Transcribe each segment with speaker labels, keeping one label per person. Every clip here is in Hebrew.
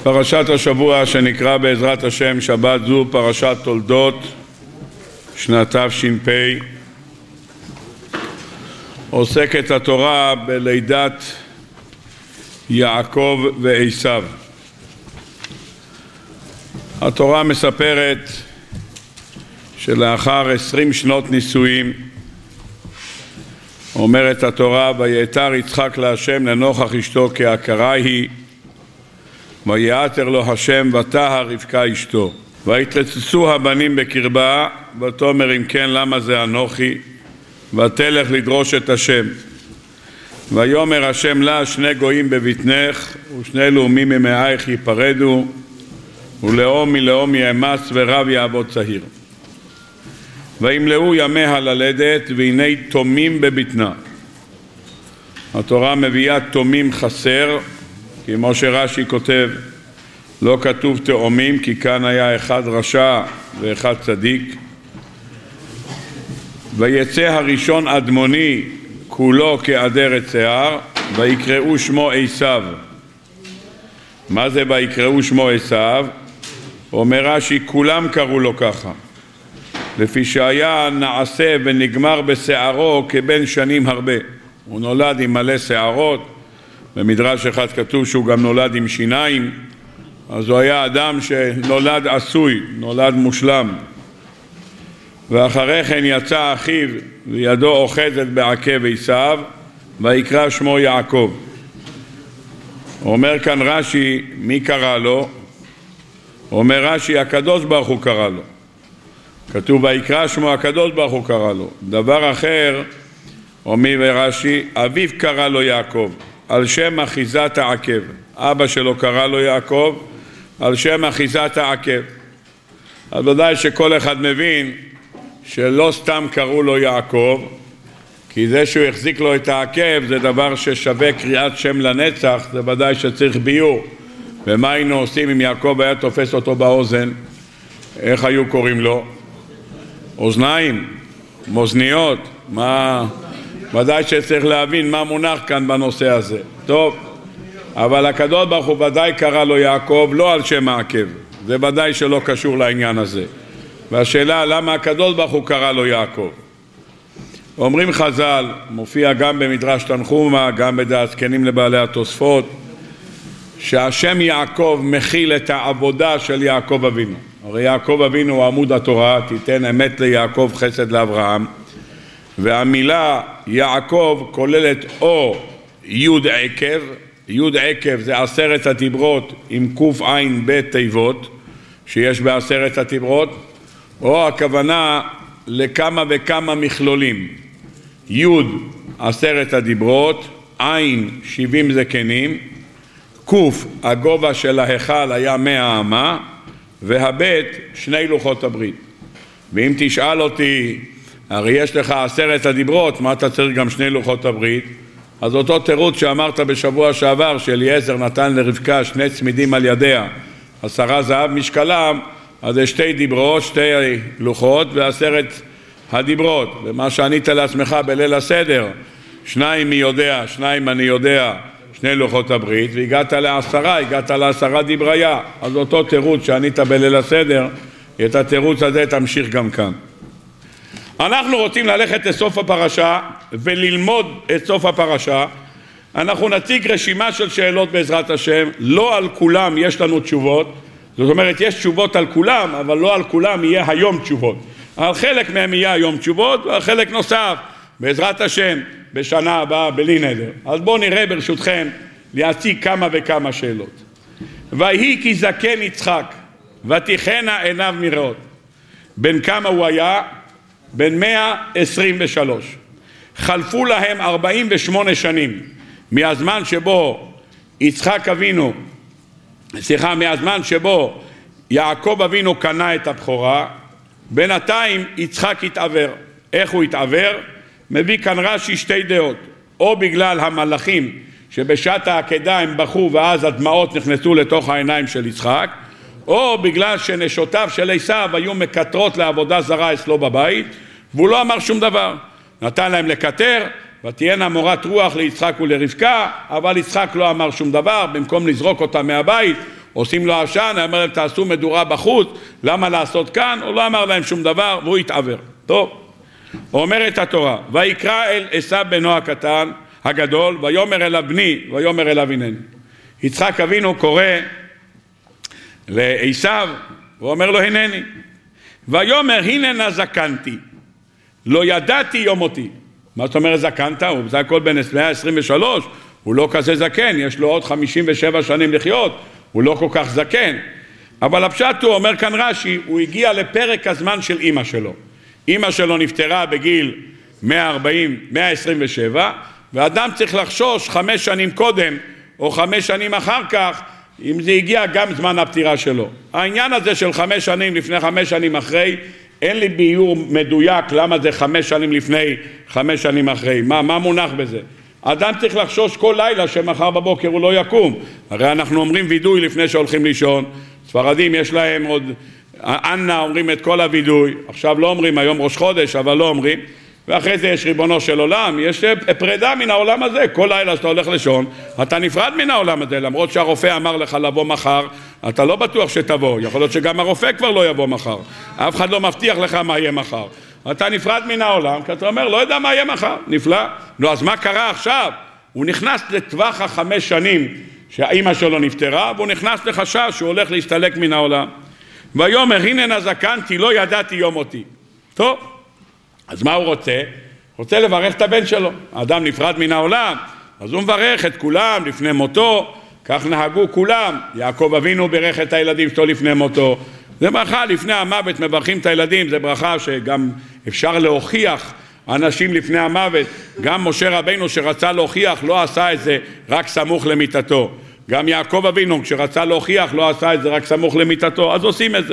Speaker 1: פרשת השבוע שנקרא בעזרת השם שבת זו פרשת תולדות שנת תש"פ. עוסקת התורה בלידת יעקב ועשיו. התורה מספרת שלאחר 20 שנות נישואים אומרת התורה ויעתר יצחק להשם לנוכח אשתו כי עקרה היא ויעתר לו השם ותהר רבקה אשתו ויתרצצו הבנים בקרבה ותאמר אם כן למה זה אנוכי ותלך לדרוש את השם ויאמר השם לה שני גויים בבטנך ושני לאומים ממאייך ייפרדו ולאום מלאום יאמץ ורב יעבוד צעיר וימלאו ימיה ללדת והנה תומים בבטנה. התורה מביאה תומים חסר כמו שרש"י כותב לא כתוב תאומים כי כאן היה אחד רשע ואחד צדיק. ויצא הראשון אדמוני כולו כעדרת שיער ויקראו שמו עשיו. מה זה ויקראו שמו עשיו? אומר רש"י כולם קראו לו ככה לפי שהיה נעשה ונגמר בשערו כבן שנים הרבה. הוא נולד עם מלא שערות, במדרש אחד כתוב שהוא גם נולד עם שיניים, אז הוא היה אדם שנולד עשוי, נולד מושלם. ואחרי כן יצא אחיו וידו אוחזת בעקב עשיו ויקרא שמו יעקב. אומר כאן רש"י מי קרא לו? אומר רש"י הקדוש ברוך הוא קרא לו. כתוב ויקרא שמו הקדוש ברוך הוא קרא לו. דבר אחר אומר רש"י אביו קרא לו יעקב על שם אחיזת העקב. אבא שלו קרא לו יעקב על שם אחיזת העקב. אז ודאי שכל אחד מבין שלא סתם קראו לו יעקב כי זה שהוא החזיק לו את העקב זה דבר ששווה קריאת שם לנצח, זה ודאי שצריך ביור. ומה היינו עושים אם יעקב היה תופס אותו באוזן? איך היו קוראים לו? אוזניים, מאזניות, מה? ודאי שצריך להבין מה מונח כאן בנושא הזה. טוב, אבל הקדוש ברוך הוא ודאי קרא לו יעקב לא על שם העקב, זה ודאי שלא קשור לעניין הזה. והשאלה למה הקדוש ברוך הוא קרא לו יעקב? אומרים חז"ל, מופיע גם במדרש תנחומא, גם בדעת זקנים לבעלי התוספות, שהשם יעקב מכיל את העבודה של יעקב אבינו. הרי יעקב אבינו הוא עמוד התורה, תיתן אמת ליעקב חסד לאברהם, והמילה יעקב כוללת או יוד עקב, יוד עקב זה 10 הדיברות עם קוף עין בית תיבות שיש ב10 הדיברות, או הכוונה לכמה וכמה מכלולים. יוד 10 הדיברות, עין 70 זקנים, קוף הגובה של ההיכל היה 100 אמה, והבית 2 לוחות הברית. ואם תשאל אותי הרי יש לך 10 הדיברות מה אתה צריך גם 2 לוחות הברית? אז אותו תירוץ שאמרת בשבוע שעבר שאליעזר נתן לרבקה 2 צמידים על ידיה 10 זהב משקלם, אז זה 2 דיברות 2 לוחות ו10 הדיברות. ומה שענית לעצמך בליל הסדר 2 מי יודע 2 אני יודע 2 לוחות הברית והגעת ל10 הגעת ל10 דיבריה. אז אותו תירוץ שענית בליל הסדר את התירוץ הזה תמשיך גם כאן. אנחנו רוצים ללכת לסוף הפרשה וללמוד את סוף הפרשה. אנחנו נציג רשימה של שאלות בעזרת השם, לא על כולם יש לנו תשובות, זאת אומרת יש תשובות על כולם אבל לא על כולם יהיה היום תשובות, על חלק מהם יהיה היום תשובות ועל חלק נוסף בעזרת השם בשנה הבאה בלי נדר. אז בואו נראה ברשותכם להציג כמה וכמה שאלות. ויהי כי זקן יצחק ותיכנה עיניו מראות. בן כמה הוא היה? בן 123. חלפו להם 48 שנים מהזמן שבו יצחק אבינו, מהזמן שבו יעקב אבינו קנה את הבכורה. בינתיים יצחק התעבר. איך הוא התעבר? מביא כאן רש"י 2 דעות, או בגלל המלאכים שבשעת העקדה הם בכו ואז הדמעות נכנסו לתוך העיניים של יצחק, או בגלל שנשותיו של עשיו היו מקטרות לעבודה זרה אצלו בבית והוא לא אמר שום דבר, נתן להם לקטר ותהיינה מורת רוח ליצחק ולרבקה, אבל יצחק לא אמר שום דבר, במקום לזרוק אותה מהבית עושים לו עשן, אמר להם תעשו מדורה בחוץ, למה לעשות כאן? הוא לא אמר להם שום דבר והוא התעבר. טוב, אומרת התורה, ויקרא אל עשיו בנו הקטן הגדול, ויאמר אליו בני, ויאמר אליו הנני. יצחק אבינו קורא לעשיו ואומר לו הנני. ויאמר הננה זקנתי, לא ידעתי יום מותי. מה זאת אומרת זקנת? הוא בסך הכל בן 123, הוא לא כזה זקן, יש לו עוד 57 שנים לחיות, הוא לא כל כך זקן. אבל הפשט הוא, אומר כאן רש"י, הוא הגיע לפרק הזמן של אמא שלו. אמא שלו נפטרה בגיל 127, ואדם צריך לחשוש 5 שנים קודם או 5 שנים אחר כך, אם זה הגיע גם זמן הפטירה שלו. העניין הזה של 5 שנים לפני 5 שנים אחרי, אין לי ביור מדויק למה זה 5 שנים לפני 5 שנים אחרי. מה מונח בזה? האדם צריך לחשוש כל לילה שמחר בבוקר הוא לא יקום. הרי אנחנו אומרים וידוי לפני שהולכים לישון. ספרדים יש להם עוד, אנא אומרים את כל הוידוי. עכשיו לא אומרים, היום ראש חודש, אבל לא אומרים. ואחרי זה יש ריבונו של עולם, יש פרידה מן העולם הזה. כל לילה שאתה הולך לישון, אתה נפרד מן העולם הזה, למרות שהרופא אמר לך לבוא מחר, אתה לא בטוח שתבוא. יכול להיות שגם הרופא כבר לא יבוא מחר. אף אחד לא מבטיח לך מה יהיה מחר. אתה נפרד מן העולם, כי אתה אומר, לא יודע מה יהיה מחר. נפלא. נו, אז מה קרה עכשיו? הוא נכנס לטווח 5 שנים שהאמא שלו נפטרה, והוא נכנס לחשש שהוא הולך להסתלק מן העולם. ויאמר הננה זקנתי, לא ידעתי יום מותי. טוב. אז מה הוא רוצה? רוצה לברך את הבן שלו. האדם נפרד מן העולם, אז הוא מברך את כולם לפני מותו, כך נהגו כולם. יעקב אבינו ברך את הילדים שלו לפני מותו. זה ברכה, לפני המוות מברכים את הילדים, זה ברכה שגם אפשר להוכיח אנשים לפני המוות. גם משה רבינו שרצה להוכיח לא עשה את זה רק סמוך למיטתו. גם יעקב אבינו כשרצה להוכיח לא עשה את זה רק סמוך למיטתו, אז עושים את זה.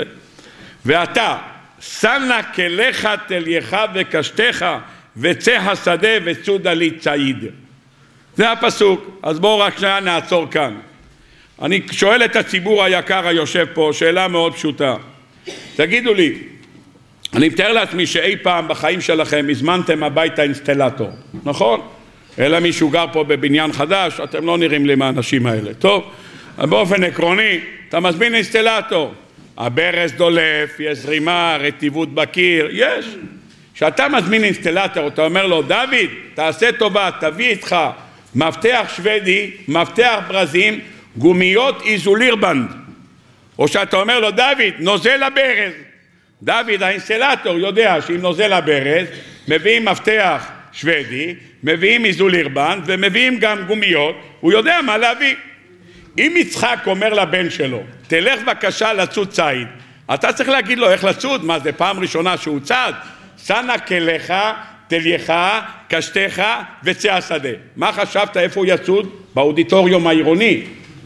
Speaker 1: ואתה סנה כליך תלייך וקשתך וצא השדה וצודה לי ציד. זה הפסוק. אז בואו רק שנייה נעצור כאן. אני שואל את הציבור היקר היושב פה שאלה מאוד פשוטה. תגידו לי, אני מתאר לעצמי שאי פעם בחיים שלכם הזמנתם הביתה אינסטלטור, נכון? אלא מישהו גר פה בבניין חדש, אתם לא נראים לי מהאנשים האלה. טוב, באופן עקרוני אתה מזמין אינסטלטור, הברז דולף, יש זרימה, רטיבות בקיר, יש. כשאתה מזמין אינסטלטור, אתה אומר לו, דוד, תעשה טובה, תביא איתך מפתח שוודי, מפתח ברזים, גומיות איזולירבנד. או שאתה אומר לו, דוד, נוזל הברז. דוד, האינסטלטור, יודע שאם נוזל הברז, מביאים מפתח שוודי, מביאים איזולירבנד, ומביאים גם גומיות, הוא יודע מה להביא. אם יצחק אומר לבן שלו, תלך בבקשה לצוד ציד, אתה צריך להגיד לו איך לצוד. מה זה פעם ראשונה שהוא צד? סנה כליך, תלייך, קשתך וצא השדה. מה חשבת איפה הוא יצוד? באודיטוריום העירוני.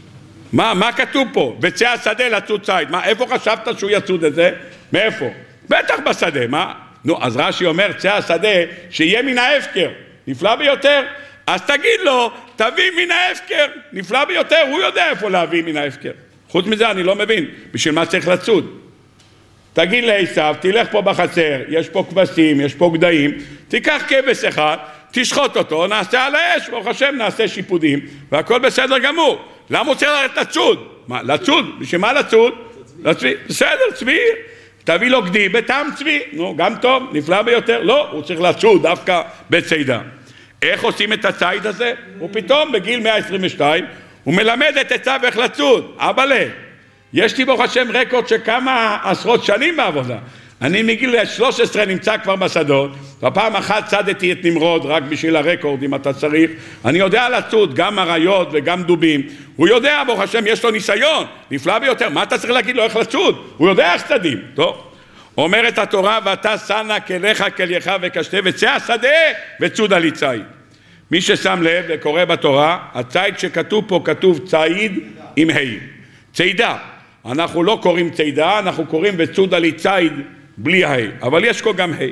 Speaker 1: מה כתוב פה? וצא השדה לצוד ציד. מה, איפה חשבת שהוא יצוד את זה? מאיפה? בטח בשדה. מה? נו, אז רש"י אומר, צא השדה שיהיה מן ההפקר. נפלא ביותר. אז תגיד לו, תביא מן ההפקר. נפלא ביותר, הוא יודע איפה להביא מן ההפקר. חוץ מזה אני לא מבין, בשביל מה צריך לצוד? תגיד לעשיו, תלך פה בחצר, יש פה כבשים, יש פה גדיים, תיקח כבש אחד, תשחוט אותו, נעשה על האש, ברוך השם נעשה שיפודים, והכל בסדר גמור. למה הוא צריך ללכת לצוד? מה, לצוד? בשביל מה לצוד? לצבי, בסדר, צבי. תביא לו גדי בטעם צבי, נו, גם טוב, נפלא ביותר. לא, הוא צריך לצוד דווקא בצידה. איך עושים את הציד הזה? הוא פתאום בגיל 122, הוא מלמד את עשיו איך לצוד. אבאלה, יש לי ברוך השם רקורד שכמה עשרות שנים בעבודה. אני מגיל 13 נמצא כבר בשדות, ופעם אחת צדתי את נמרוד רק בשביל הרקורד אם אתה צריך. אני יודע לצוד גם אריות וגם דובים. הוא יודע ברוך השם, יש לו ניסיון, נפלא ביותר. מה אתה צריך להגיד לו איך לצוד? הוא יודע איך צדים. טוב. אומרת התורה, ואתה סנה כליך כלייך וקשתה וצא השדה וצודה לי ציד. מי ששם לב וקורא בתורה, הציד שכתוב פה כתוב ציד עם ה', צידה. אנחנו לא קוראים צידה, אנחנו קוראים וצודה לי ציד בלי ה', אבל יש פה גם ה'.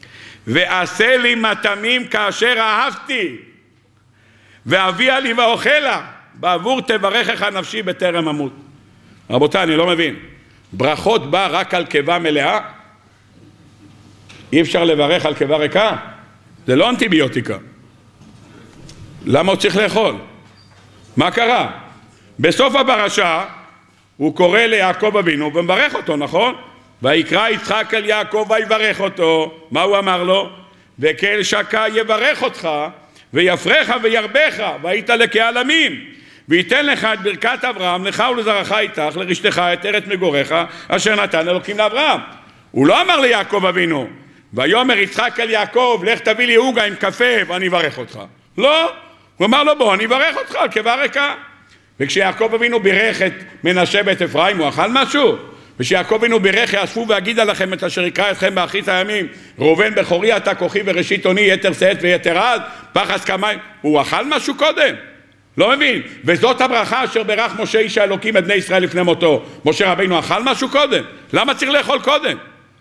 Speaker 1: ועשה לי מטעמים כאשר אהבתי, ואביה לי ואוכלה, בעבור תברכך נפשי בטרם אמות. רבותיי, אני לא מבין. ברכות בא רק על קיבה מלאה? אי אפשר לברך על קיבה ריקה? זה לא אנטיביוטיקה. למה הוא צריך לאכול? מה קרה? בסוף הפרשה הוא קורא ליעקב אבינו ומברך אותו, נכון? ויקרא יצחק אל יעקב ויברך אותו. מה הוא אמר לו? וכאל שקע יברך אותך ויפרך וירבך והיית לקהל עמים, וייתן לך את ברכת אברהם לך ולזרעך איתך לרשתך את ארץ מגוריך אשר נתן אלוקים לאברהם. הוא לא אמר ליעקב אבינו ויאמר יצחק אל יעקב לך תביא לי עוגה עם קפה ואני אברך אותך. לא, הוא אמר לו בוא אני אברך אותך על קיבה ריקה. וכשיעקב אבינו בירך את מנשה בית אפרים הוא אכל משהו? ושיעקב אבינו בירך יאספו ואגידה לכם את אשר יקרא אתכם באחרית הימים, ראובן בכורי אתה כוחי וראשית אוני יתר שאת ויתר עז פחז כמים. הוא אכל משהו קודם? לא מבין. וזאת הברכה אשר ברך משה איש האלוקים את בני ישראל לפני מותו. משה רבינו אכל משהו קודם? למה צריך לאכול קודם?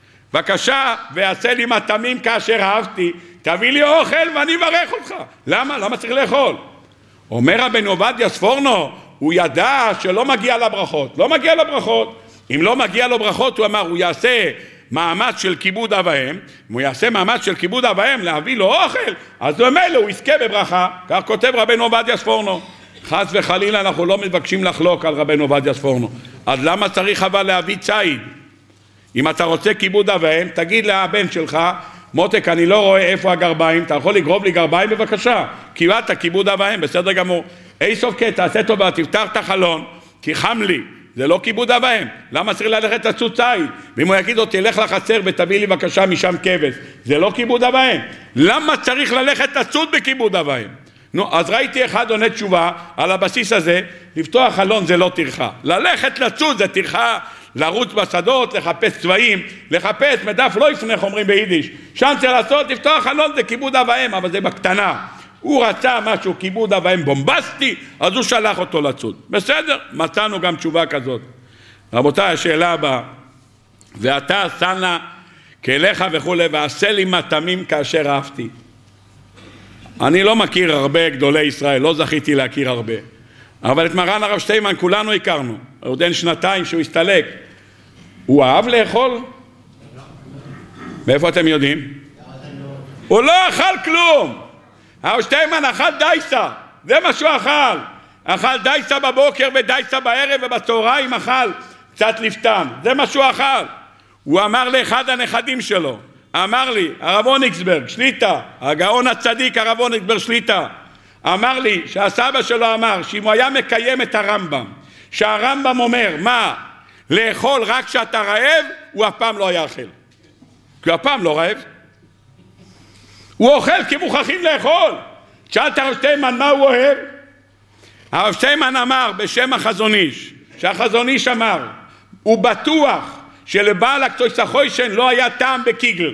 Speaker 1: בבקשה, ועשה לי מטעמים כאשר אהבתי, תביא לי אוכל ואני אברך אותך. למה צריך לאכול? אומר רבנו עובדיה ספורנו, הוא ידע שלא מגיע לברכות. לא מגיע לברכות. אם לא מגיע לו ברכות, הוא אמר, הוא יעשה מאמץ של כיבוד אב ואם. אם הוא יעשה מאמץ של כיבוד אב ואם להביא לו אוכל, אז במילא הוא יזכה בברכה. כך כותב רבנו עובדיה ספורנו. חס וחלילה אנחנו לא מבקשים לחלוק על רבנו עובדיה ספורנו. אז למה צריך אבל להביא ציד? אם אתה רוצה כיבוד אב ואם, תגיד לבן שלך, מותק אני לא רואה איפה הגרביים, אתה יכול לגרוב לי גרביים בבקשה? קיבלת כיבוד אב ואם, בסדר גמור. סוף קטע, תעשה טובה, תפתח את החלון, כי חם לי. זה לא כיבוד אב ואם. למה צריך ללכת לצוד ציד? ואם הוא יגיד לו תלך לחצר ותביא לי בבקשה משם כבש, זה לא כיבוד אב ואם. למה צריך ללכת לצוד בכיבוד אב ואם? נו, אז ראיתי אחד עונה תשובה על הבסיס הזה, לפתוח חלון זה לא טרחה, ללכת לצוד זה טרחה, לרוץ בשדות, לחפש צבעים, לחפש מדף לא יפנך אומרים ביידיש, שם צריך לעשות, לפתוח חלון זה כיבוד אב ואם, אבל זה בקטנה. הוא רצה משהו כיבוד אב ואם בומבסטי, אז הוא שלח אותו לצוד. בסדר, מצאנו גם תשובה כזאת. רבותיי, השאלה הבאה, ואתה סנה כליך וכו' ועשה לי מטעמים כאשר אהבתי. אני לא מכיר הרבה גדולי ישראל, לא זכיתי להכיר הרבה, אבל את מרן הרב שטיימן כולנו הכרנו. עוד אין שנתיים שהוא הסתלק. הוא אהב לאכול? מאיפה אתם יודעים? הוא לא אכל כלום. הרב שטיימן אכל דייסה, זה מה שהוא אכל. אכל דייסה בבוקר ודייסה בערב, ובצהריים אכל קצת לפתן, זה מה שהוא אכל. הוא אמר לאחד הנכדים שלו, אמר לי, הרב אוניגסברג שליטה, הגאון הצדיק הרב אוניגסברג שליטה, אמר לי שהסבא שלו אמר שאם הוא היה מקיים את הרמב"ם, שהרמב"ם אומר מה? לאכול רק כשאתה רעב, הוא אף פעם לא היה אכל, כי הוא אף פעם לא רעב. הוא אוכל כי מוכרחים לאכול. שאלת הרב שטיימן מה הוא אוהב? הרב שטיימן אמר בשם החזון איש, שהחזון איש אמר, הוא בטוח שלבעל הקטויס החוישן לא היה טעם בקיגל.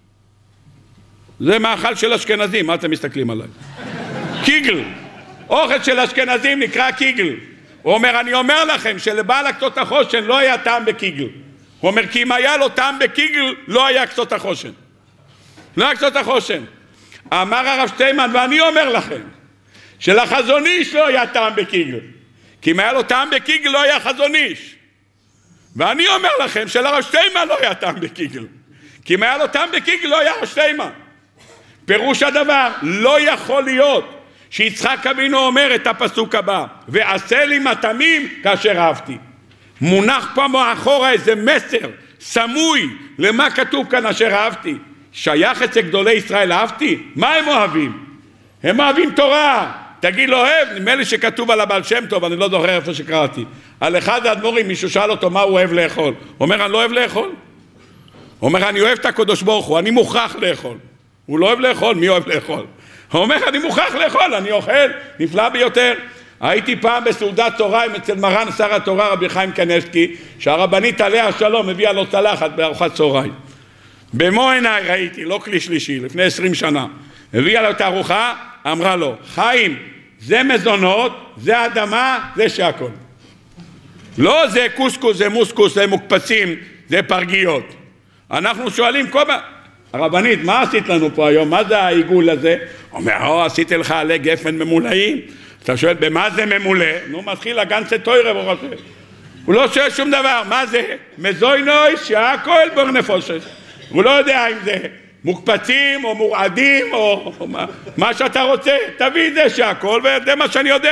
Speaker 1: זה מאכל של אשכנזים, מה אתם מסתכלים עליי? קיגל, אוכל של אשכנזים נקרא קיגל. הוא אומר, אני אומר לכם שלבעל הקטויס החוישן לא היה טעם בקיגל. הוא אומר, כי אם היה לו טעם בקיגל לא היה קטויס החוישן. לא היה קטויס החוישן. אמר הרב שטיימן, ואני אומר לכם שלחזון איש לא היה טעם בקיגל, כי אם היה לו טעם בקיגל לא היה חזון איש. ואני אומר לכם שלרב שטיימן לא היה טעם בקיגל, כי אם היה לו טעם בקיגל לא היה רב שטיימן. פירוש הדבר, לא יכול להיות שיצחק אבינו אומר את הפסוק הבא, ועשה לי מטעמים כאשר אהבתי. מונח פה מאחורה איזה מסר סמוי למה כתוב כאן אשר אהבתי. שייך אצל גדולי ישראל אהבתי? מה הם אוהבים? הם אוהבים תורה. תגיד לו אוהב, נדמה לי שכתוב על הבעל שם טוב, אני לא זוכר איפה שקראתי, על אחד האדמו"רים מישהו שאל אותו מה הוא אוהב לאכול, הוא אומר אני לא אוהב לאכול. הוא אומר אני אוהב את הקדוש ברוך הוא, אני מוכרח לאכול. הוא לא אוהב לאכול, מי אוהב לאכול? הוא אומר אני מוכרח לאכול, אני אוכל, נפלא ביותר. הייתי פעם בסעודת תורה אצל מרן שר התורה רבי חיים קניבסקי, שהרבנית עליה השלום הביאה לו צלחת בארוחת צהריים. במו עיניי ראיתי, לא כלי שלישי, לפני 20 שנה. הביאה לו את הארוחה, אמרה לו, חיים, זה מזונות, זה אדמה, זה שהכל. לא זה קוסקוס, זה מוסקוס, זה מוקפצים, זה פרגיות. אנחנו שואלים כל פעם, הרבנית, מה עשית לנו פה היום? מה זה העיגול הזה? אומר, עשיתי לך עלי גפן ממולאים. אתה שואל, במה זה ממולא? נו, מתחיל הגנצה טוירה ברוך השם. הוא לא שואל שום דבר, מה זה? מזוינוי שהכל בור נפושש. הוא לא יודע אם זה מוקפצים או מורעדים או מה שאתה רוצה, תביא את זה שהכל, וזה מה שאני יודע.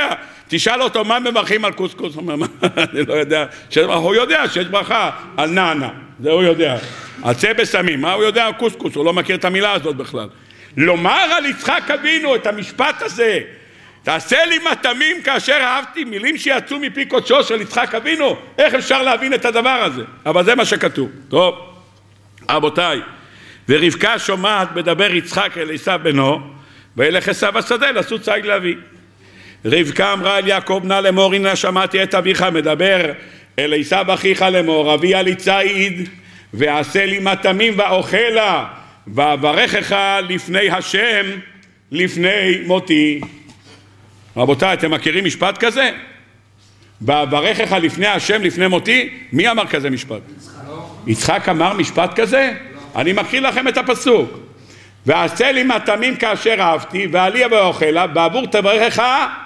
Speaker 1: תשאל אותו מה מברכים על קוסקוס, הוא אומר, אני לא יודע, הוא יודע שיש ברכה על נענה, זה הוא יודע, על צה בסמים, מה הוא יודע על קוסקוס, הוא לא מכיר את המילה הזאת בכלל. לומר על יצחק אבינו את המשפט הזה, תעשה לי מטעמים כאשר אהבתי, מילים שיצאו מפי קודשו של יצחק אבינו, איך אפשר להבין את הדבר הזה? אבל זה מה שכתוב. טוב, רבותיי, ורבקה שומעת בדבר יצחק אל עשיו בנו, וילך עשיו השדה לעשות ציד לאבי. רבקה אמרה אל יעקב נא לאמור, הנה שמעתי את אביך מדבר אל עשיו אחיך לאמור, אביה לי ציד ועשה לי מטעמים ואוכלה, ואברכך לפני השם לפני מותי. רבותיי, אתם מכירים משפט כזה? ואברכך לפני השם לפני מותי? מי אמר כזה משפט? יצחק אמר משפט כזה? אני מקריא לכם את הפסוק. ועשה לי מטעמים כאשר אהבתי, ועליה ואוכלה, בעבור תברכך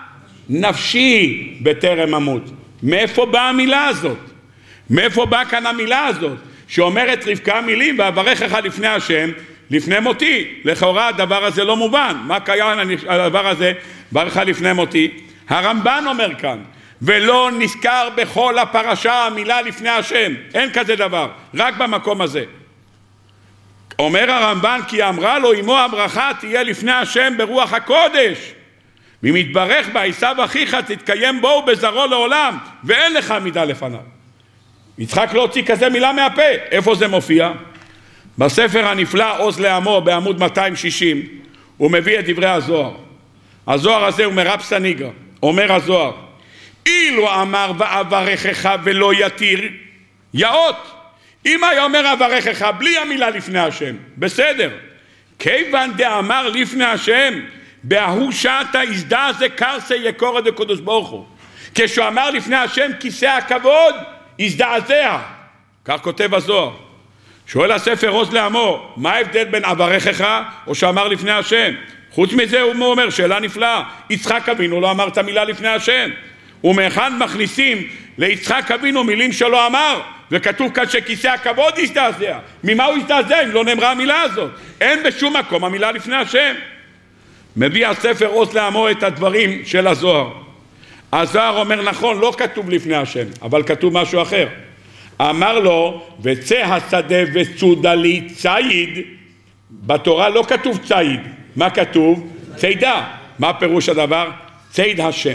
Speaker 1: נפשי בטרם אמות. מאיפה באה המילה הזאת? מאיפה באה כאן המילה הזאת? שאומרת רבקה מילים, ואברכך לפני השם לפני מותי. לכאורה הדבר הזה לא מובן. מה קיים הדבר הזה? ברכך לפני מותי. הרמב"ן אומר כאן, ולא נזכר בכל הפרשה המילה לפני השם. אין כזה דבר, רק במקום הזה. אומר הרמב"ן, כי אמרה לו, אמו הברכה תהיה לפני השם ברוח הקודש. ומתברך בה, עשיו אחיך תתקיים בו ובזרעו לעולם, ואין לך מידה לפניו. יצחק לא הוציא כזה מילה מהפה. איפה זה מופיע? בספר הנפלא עוז לעמו בעמוד 260, הוא מביא את דברי הזוהר. הזוהר הזה הוא מרב סניגרא. אומר הזוהר, אילו אמר ואברכך ולא יתיר, יאות. אם היה אומר אברכך בלי המילה לפני השם, בסדר. כיוון דאמר לפני השם, בהוא שעתה הזדע זה קרסה יקורא דקדוש ברוך הוא. כשהוא אמר לפני השם כיסא הכבוד, הזדעזע. כך כותב הזוהר. שואל הספר עוז לעמו, מה ההבדל בין אברכך או שאמר לפני השם? חוץ מזה הוא אומר, שאלה נפלאה, יצחק אבינו לא אמר את המילה לפני השם. ומאחד מכניסים ליצחק אבינו מילים שלא אמר, וכתוב כאן שכיסא הכבוד יזדעזע. ממה הוא יזדעזע אם לא נאמרה המילה הזאת? אין בשום מקום המילה לפני השם. מביא הספר עוז לעמו את הדברים של הזוהר. הזוהר אומר נכון, לא כתוב לפני השם, אבל כתוב משהו אחר. אמר לו, וצא השדה וצודה לי ציד. בתורה לא כתוב ציד. מה כתוב? צידה. מה פירוש הדבר? ציד השם.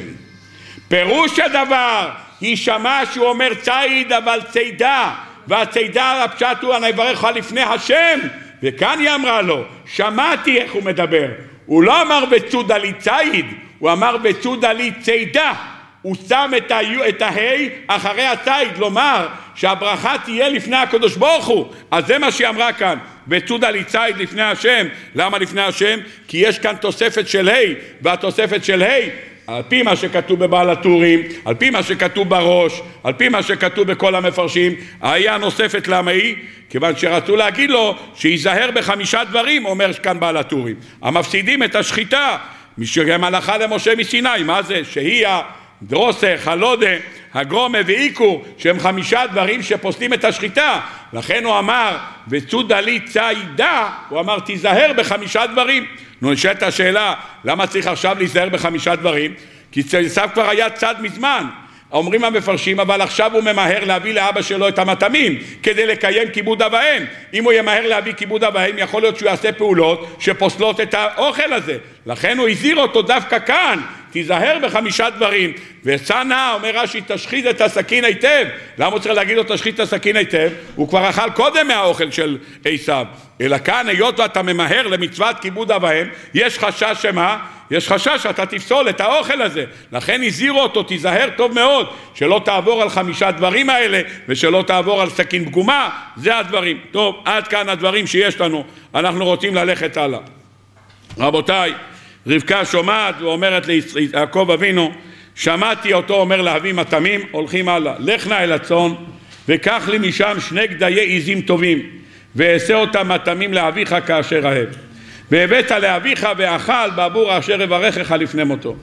Speaker 1: פירוש הדבר, היא שמעה שהוא אומר ציד אבל צידה, והצידה הפשט הוא אני אברך לך לפני השם, וכאן היא אמרה לו, שמעתי איך הוא מדבר. הוא לא אמר וצודה לי ציד, הוא אמר וצודה לי צידה. הוא שם את ההי אחרי הציד, לומר שהברכה תהיה לפני הקדוש ברוך הוא. אז זה מה שהיא אמרה כאן, וצודה לי ציד לפני השם. למה לפני השם? כי יש כאן תוספת של ה', והתוספת של ה' על פי מה שכתוב בבעל הטורים, על פי מה שכתוב בראש, על פי מה שכתוב בכל המפרשים, היה נוספת למה היא? כיוון שרצו להגיד לו שיזהר ב5 דברים, אומר כאן בעל הטורים. המפסידים את השחיטה, משגם הלכה למשה מסיני, מה זה? שהיא הדרוסה, חלודה, הגרומה ואיקור, שהם 5 דברים שפוסלים את השחיטה. לכן הוא אמר, וצודה לי צידה, הוא אמר תיזהר ב5 דברים. נשאלת השאלה, למה צריך עכשיו להיזהר ב5 דברים? כי עשיו כבר היה צד מזמן. אומרים המפרשים, אבל עכשיו הוא ממהר להביא לאבא שלו את המטעמים, כדי לקיים כיבוד אב ואם. אם הוא ימהר להביא כיבוד אב ואם, יכול להיות שהוא יעשה פעולות שפוסלות את האוכל הזה. לכן הוא הזהיר אותו דווקא כאן, תיזהר ב5 דברים. וצנע, אומר רש"י, תשחית את הסכין היטב. למה הוא צריך להגיד לו תשחית את הסכין היטב? הוא כבר אכל קודם מהאוכל של עשיו. אלא כאן, היות ואתה ממהר למצוות כיבוד אב ואם, יש חשש שמה? יש חשש שאתה תפסול את האוכל הזה. לכן הזהירו אותו, תיזהר טוב מאוד, שלא תעבור על 5 דברים האלה, ושלא תעבור על סכין פגומה. זה הדברים. טוב, עד כאן הדברים שיש לנו. אנחנו רוצים ללכת הלאה. רבותיי, רבקה שומעת ואומרת ליעקב אבינו, שמעתי אותו אומר להביא מטעמים, הולכים הלאה. לך נא אל הצאן, וקח לי משם 2 גדיי עזים טובים, ואעשה אותם מטעמים לאביך כאשר אהב. והבאת לאביך ואכל בעבור אשר יברכך לפני מותו.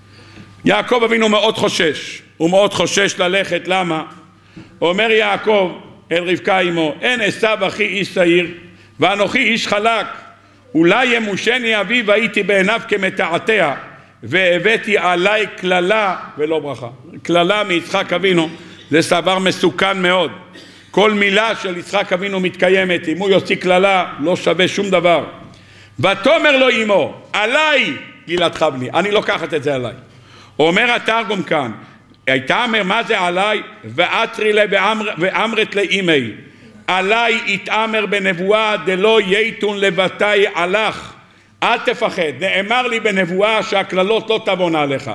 Speaker 1: יעקב אבינו מאוד חושש, הוא מאוד חושש ללכת. למה? אומר יעקב אל רבקה אמו, אין עשיו אחי איש שעיר ואנוכי איש חלק, אולי ימושני אבי והייתי בעיניו כמתעתע, והבאתי עליי כללה ולא ברכה. כללה מיצחק אבינו זה דבר מסוכן מאוד. כל מילה של יצחק אבינו מתקיימת, אם הוא יוציא כללה לא שווה שום דבר. ותאמר לו אמו, עליי גילתך בני, אני לוקחת את זה עליי. אומר התרגום כאן, הייתה אומר מה זה עליי? ואתרי לה ואמרת לאמי, עליי יתאמר בנבואה דלא ייתון לבתי עלך, אל תפחד, נאמר לי בנבואה שהכללות לא תבונה עליך.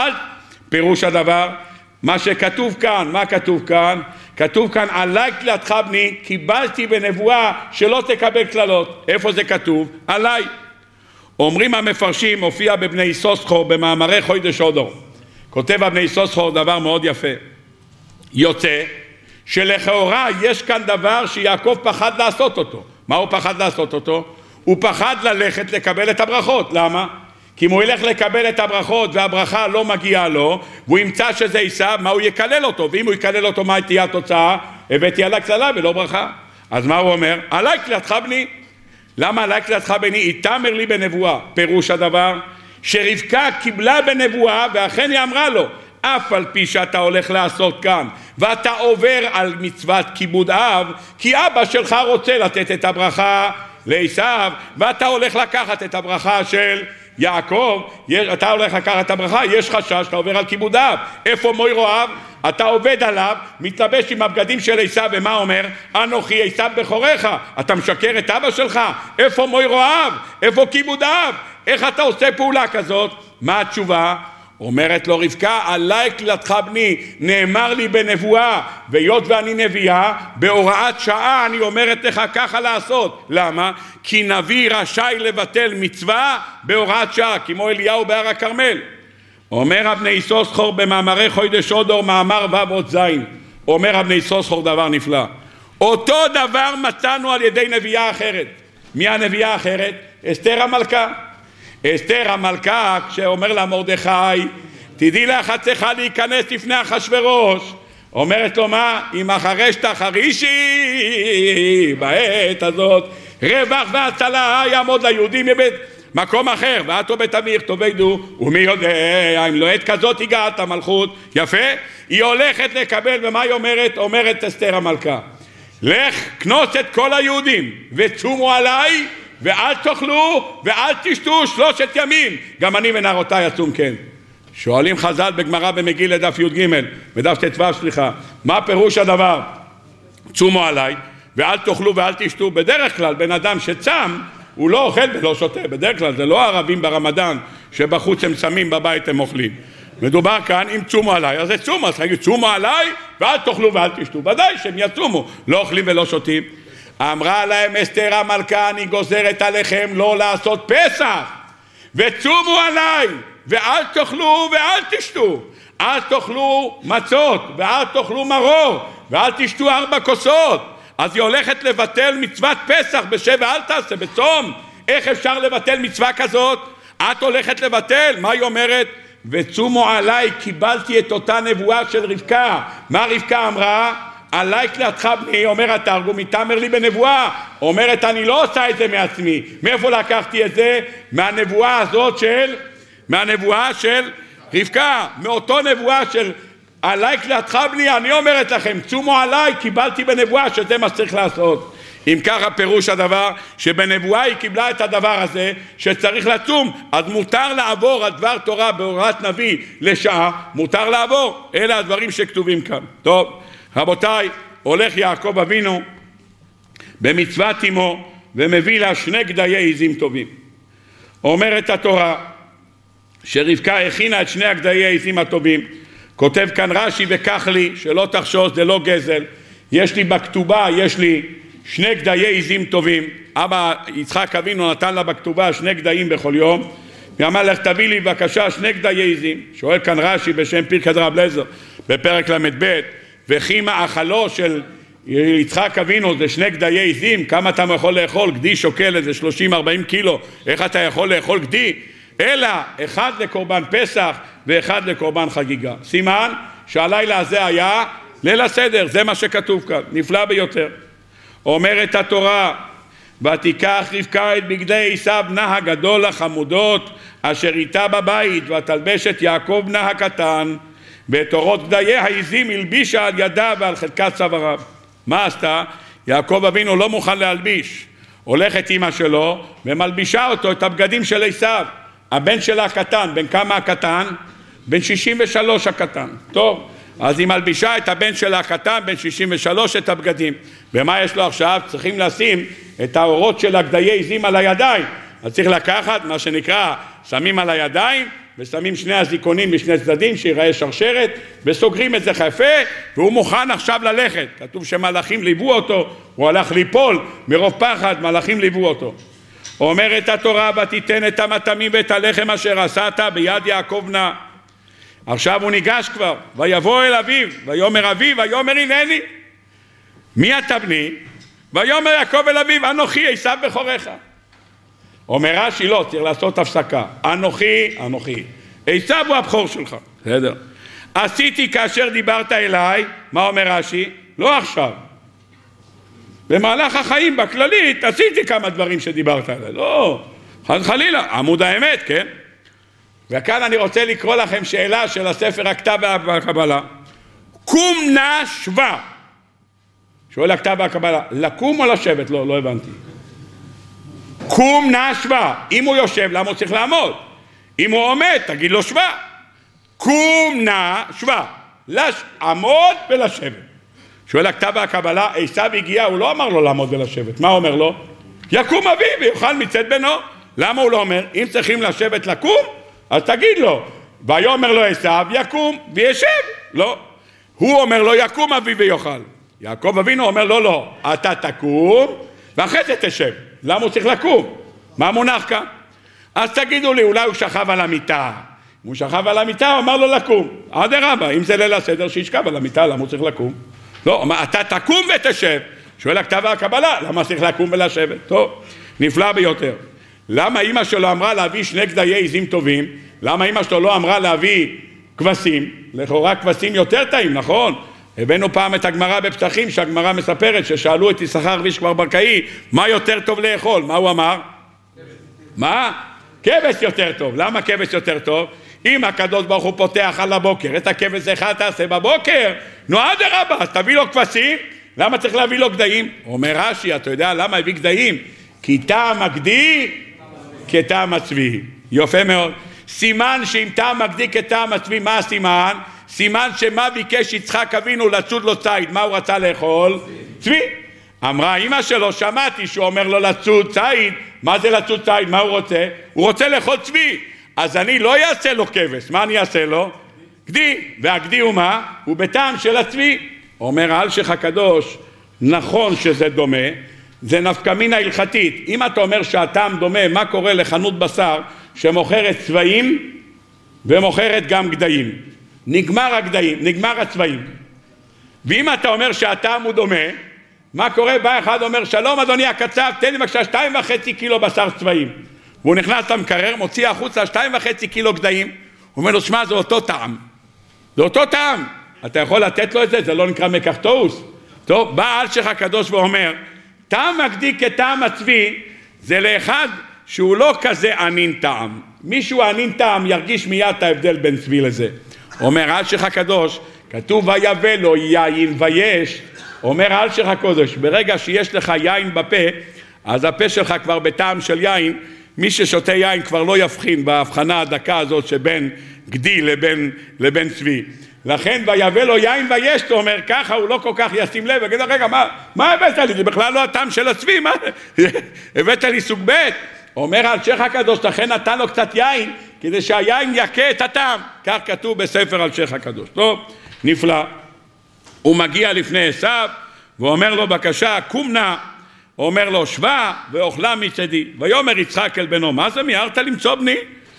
Speaker 1: פירוש הדבר, מה שכתוב כאן, מה כתוב כאן? כתוב כאן עליי כלתך בני, קיבלתי בנבואה שלא תקבל כללות. איפה זה כתוב? עליי. אומרים המפרשים, הופיע בבני יששכר במאמרי חודש אדר, כותב הבני יששכר דבר מאוד יפה. יוצא שלכאורה יש כאן דבר שיעקב פחד לעשות אותו. מה הוא פחד לעשות אותו? הוא פחד ללכת לקבל את הברכות. למה? כי אם הוא ילך לקבל את הברכות והברכה לא מגיעה לו, והוא ימצא שזה עשיו, מה הוא יקלל אותו? ואם הוא יקלל אותו, מה תהיה התוצאה? הבאתי עליי כללה ולא ברכה. אז מה הוא אומר? עליי כלתך בני. למה עליי כלתך בני? יתאמר לי בנבואה. פירוש הדבר שרבקה קיבלה בנבואה, ואכן היא אמרה לו, אף על פי שאתה הולך לעשות כאן ואתה עובר על מצוות כיבוד אב, כי אבא שלך רוצה לתת את הברכה לעשיו, ואתה הולך לקחת את הברכה של יעקב, אתה הולך לקחת את הברכה, יש חשש שאתה עובר על כיבוד אב. איפה מוירו אב? אתה עובד עליו, מתלבש עם הבגדים של עשיו, ומה אומר? אנוכי עשיו בכורך. אתה משקר את אבא שלך? איפה מוירו אב? איפה כיבוד אב? איך אתה עושה פעולה כזאת? מה התשובה? אומרת לו רבקה, עליי כלתך בני, נאמר לי בנבואה, והיות ואני נביאה, בהוראת שעה אני אומרת לך ככה לעשות. למה? כי נביא רשאי לבטל מצווה בהוראת שעה, כמו אליהו בהר הכרמל. אומר הבני יששכר במאמרי חודש אדר, מאמר ו' זין, אומר הבני יששכר דבר נפלא. אותו דבר מצאנו על ידי נביאה אחרת. מי הנביאה האחרת? אסתר המלכה. אסתר המלכה, כשאומר לה מרדכי, תדעי לך, את צריכה להיכנס לפני אחשוורוש, אומרת לו מה? אם אחרש תחרישי בעת הזאת, רווח והצלה יעמוד ליהודים מבית מקום אחר, ואתו בית אביך תאבדו, ומי יודע אם לא עת כזאת הגעת המלכות. יפה, היא הולכת לקבל, ומה היא אומרת? אומרת אסתר המלכה, לך כנוס את כל היהודים וצומו עליי, ואל תאכלו ואל תשתו 3 ימים, גם אני ונערותיי אצום כן. שואלים חז"ל בגמרא במגילה דף י"ג, בדף ט"ו סליחה, מה פירוש הדבר? צומו עליי ואל תאכלו ואל תשתו. בדרך כלל בן אדם שצם הוא לא אוכל ולא שותה, בדרך כלל זה לא הערבים ברמדאן שבחוץ הם צמים, בבית הם אוכלים. מדובר כאן אם צומו עליי, אז זה צומו, אז תגיד צומו עליי ואל תאכלו ואל תשתו, ודאי שהם יצומו, לא אוכלים ולא שותים. אמרה להם אסתר המלכה, אני גוזרת עליכם לא לעשות פסח, וצומו עליי ואל תאכלו ואל תשתו. אל תאכלו מצות ואל תאכלו מרור ואל תשתו 4 כוסות. אז היא הולכת לבטל מצוות פסח בשב ואל תעשה בצום. איך אפשר לבטל מצווה כזאת? את הולכת לבטל. מה היא אומרת? וצומו עליי, קיבלתי את אותה נבואה של רבקה. מה רבקה אמרה? עליי כלתך בני, אומר התרגום, יתאמר לי בנבואה. אומרת אני לא עושה את זה מעצמי. מאיפה לקחתי את זה? מהנבואה הזאת מהנבואה של רבקה, מאותו נבואה של עליי כלתך בני. אני אומרת לכם, צומו עליי, קיבלתי בנבואה שזה מה שצריך לעשות. אם ככה פירוש הדבר שבנבואה היא קיבלה את הדבר הזה שצריך לצום, אז מותר לעבור על דבר תורה בהוראת נביא לשעה, מותר לעבור. אלה הדברים שכתובים כאן. טוב, רבותיי, הולך יעקב אבינו במצוות אמו ומביא לה 2 גדיי עזים טובים. אומרת התורה שרבקה הכינה את 2 גדיי העזים הטובים. כותב כאן רש"י, וכך לי, שלא תחשוש, זה לא גזל, יש לי בכתובה, יש לי 2 גדיי עזים טובים. אבא יצחק אבינו נתן לה בכתובה 2 גדיים בכל יום, ואמר לך תביא לי בבקשה 2 גדיי עזים. שואל כאן רש"י בשם פרקי רב אליעזר בפרק ל"ב, וכי מאכלו של יצחק אבינו זה 2 גדיי עזים, כמה אתה יכול לאכול? גדי שוקל איזה 30-40 קילו, איך אתה יכול לאכול גדי? אלא 1 לקורבן פסח ו1 לקורבן חגיגה. סימן שהלילה הזה היה ליל הסדר, זה מה שכתוב כאן, נפלא ביותר. אומרת התורה, ותיקח רבקה את בגדי עשיו בנה הגדול החמודות אשר איתה בבית, ותלבש את יעקב בנה הקטן, ואת אורות גדיי העזים הלבישה על ידה ועל חלקת צוואריו. מה עשתה? יעקב אבינו לא מוכן להלביש, הולכת אמא שלו ומלבישה אותו את הבגדים של עשיו, הבן שלה הקטן. בן כמה הקטן? בן 63 הקטן. טוב, אז היא מלבישה את הבן שלה הקטן, בן 63, את הבגדים. ומה יש לו עכשיו? צריכים לשים את האורות של הגדיי עזים על הידיים. אז צריך לקחת מה שנקרא, שמים על הידיים ושמים שני הזיקונים משני צדדים שיראה שרשרת, וסוגרים את זה יפה, והוא מוכן עכשיו ללכת. כתוב שמלאכים ליוו אותו, הוא הלך ליפול מרוב פחד, מלאכים ליוו אותו. אומרת התורה, ותיתן את המטעמים ואת הלחם אשר עשת ביד יעקב בנה. עכשיו הוא ניגש כבר, ויבוא אל אביו, ויאמר אביו, ויאמר הנני. מי אתה בני? ויאמר יעקב אל אביו, אנוכי עשיו בכורך. אומר רש"י, לא, צריך לעשות הפסקה. אנוכי, עשיו הוא הבכור שלך. בסדר. עשיתי כאשר דיברת אליי, מה אומר רש"י? לא עכשיו. במהלך החיים, בכללית, עשיתי כמה דברים שדיברת אליי. לא, חלילה, עמוד האמת, כן? וכאן אני רוצה לקרוא לכם שאלה של הספר הכתב והקבלה. קום נא שווה. שואל הכתב והקבלה, לקום או לשבת? לא הבנתי. קום נא שווה. אם הוא יושב, למה הוא צריך לעמוד? אם הוא עומד, תגיד לו שווה. קום נא שווה. לעמוד ולשבת. שואל הכתב והקבלה, עשיו הגיע, הוא לא אמר לו לעמוד ולשבת. מה אומר לו? יקום אביו ויאכל מצאת בנו. למה הוא לא אומר? אם צריכים לשבת לקום, אז תגיד לו. ויאמר לו עשיו, יקום וישב. לא. הוא אומר לו, יקום אביו ויאכל. יעקב אבינו אומר לו, לא. אתה תקום ואחרי זה תשב. למה הוא צריך לקום? מה מונח כאן? אז תגידו לי, אולי הוא שכב על המיטה. אם הוא שכב על המיטה, הוא אמר לו לקום. אדרבה, אם זה ליל הסדר, שישכב על המיטה, למה הוא צריך לקום? לא, אתה תקום ותשב. שואל הכתב והקבלה, למה צריך לקום ולשבת? טוב, נפלא ביותר. למה אמא שלו אמרה להביא שני גדיי עזים טובים? למה אמא שלו לא אמרה להביא כבשים? לכאורה כבשים יותר טעים, נכון? הבאנו פעם את הגמרא בפתחים, שהגמרא מספרת ששאלו את יששכר וישכבר ברקאי, מה יותר טוב לאכול? מה הוא אמר? מה? כבש יותר טוב. למה כבש יותר טוב? אם הקדוש ברוך הוא פותח על הבוקר, את הכבש אחד תעשה בבוקר, נו אדרבה, אז תביא לו כבשים. למה צריך להביא לו גדיים? אומר רש"י, אתה יודע למה הביא גדיים? כי טעם הגדי כטעם הצבי. יפה מאוד. סימן שאם טעם הגדי כטעם הצבי, מה הסימן? סימן שמה ביקש יצחק אבינו לצוד לו ציד, מה הוא רצה לאכול? צבי. אמרה אמא שלו, שמעתי שהוא אומר לו לצוד ציד. מה זה לצוד ציד? מה הוא רוצה? הוא רוצה לאכול צבי. אז אני לא אעשה לו כבש, מה אני אעשה לו? גדי. והגדי הוא מה? הוא בטעם של הצבי. אומר האלשיך הקדוש, נכון שזה דומה, זה נפקא מינה הלכתית. אם אתה אומר שהטעם דומה, מה קורה לחנות בשר שמוכרת צבעים ומוכרת גם גדיים? נגמר הגדיים, נגמר הצבעים. ואם אתה אומר שהטעם הוא דומה, מה קורה? בא אחד אומר, שלום אדוני הקצב, תן לי בבקשה 2.5 קילו בשר צבעים. והוא נכנס למקרר, מוציא החוצה 2.5 קילו גדיים, הוא אומר לו, שמע, זה אותו טעם. זה אותו טעם. אתה יכול לתת לו את זה? זה לא נקרא מקרטוס. טוב, בא אלשיך הקדוש ואומר, טעם הגדי כטעם הצבי, זה לאחד שהוא לא כזה ענין טעם. מישהו ענין טעם ירגיש מיד את ההבדל בין צבי לזה. אומר אלשיך הקדוש, כתוב ויבא לו יין ויש. אומר אלשיך הקדוש, ברגע שיש לך יין בפה, אז הפה שלך כבר בטעם של יין, מי ששותה יין כבר לא יבחין בהבחנה הדקה הזאת שבין גדי לבין צבי. לכן ויבא לו יין ויש, הוא אומר ככה, הוא לא כל כך ישים לב, וגיד רגע, מה הבאת לי? זה בכלל לא הטעם של הצבי, מה? הבאת לי סוג ב'. אומר אלשיך הקדוש, לכן נתן לו קצת יין, כדי שהיין יקה את הטעם. כך כתוב בספר אלשיך הקדוש. טוב, נפלא. הוא מגיע לפני עשיו, ואומר לו בבקשה, קום נא. אומר לו, שווה ואוכלה מצדי. ויאמר יצחק אל בנו, מה זה מיהרת למצוא בני?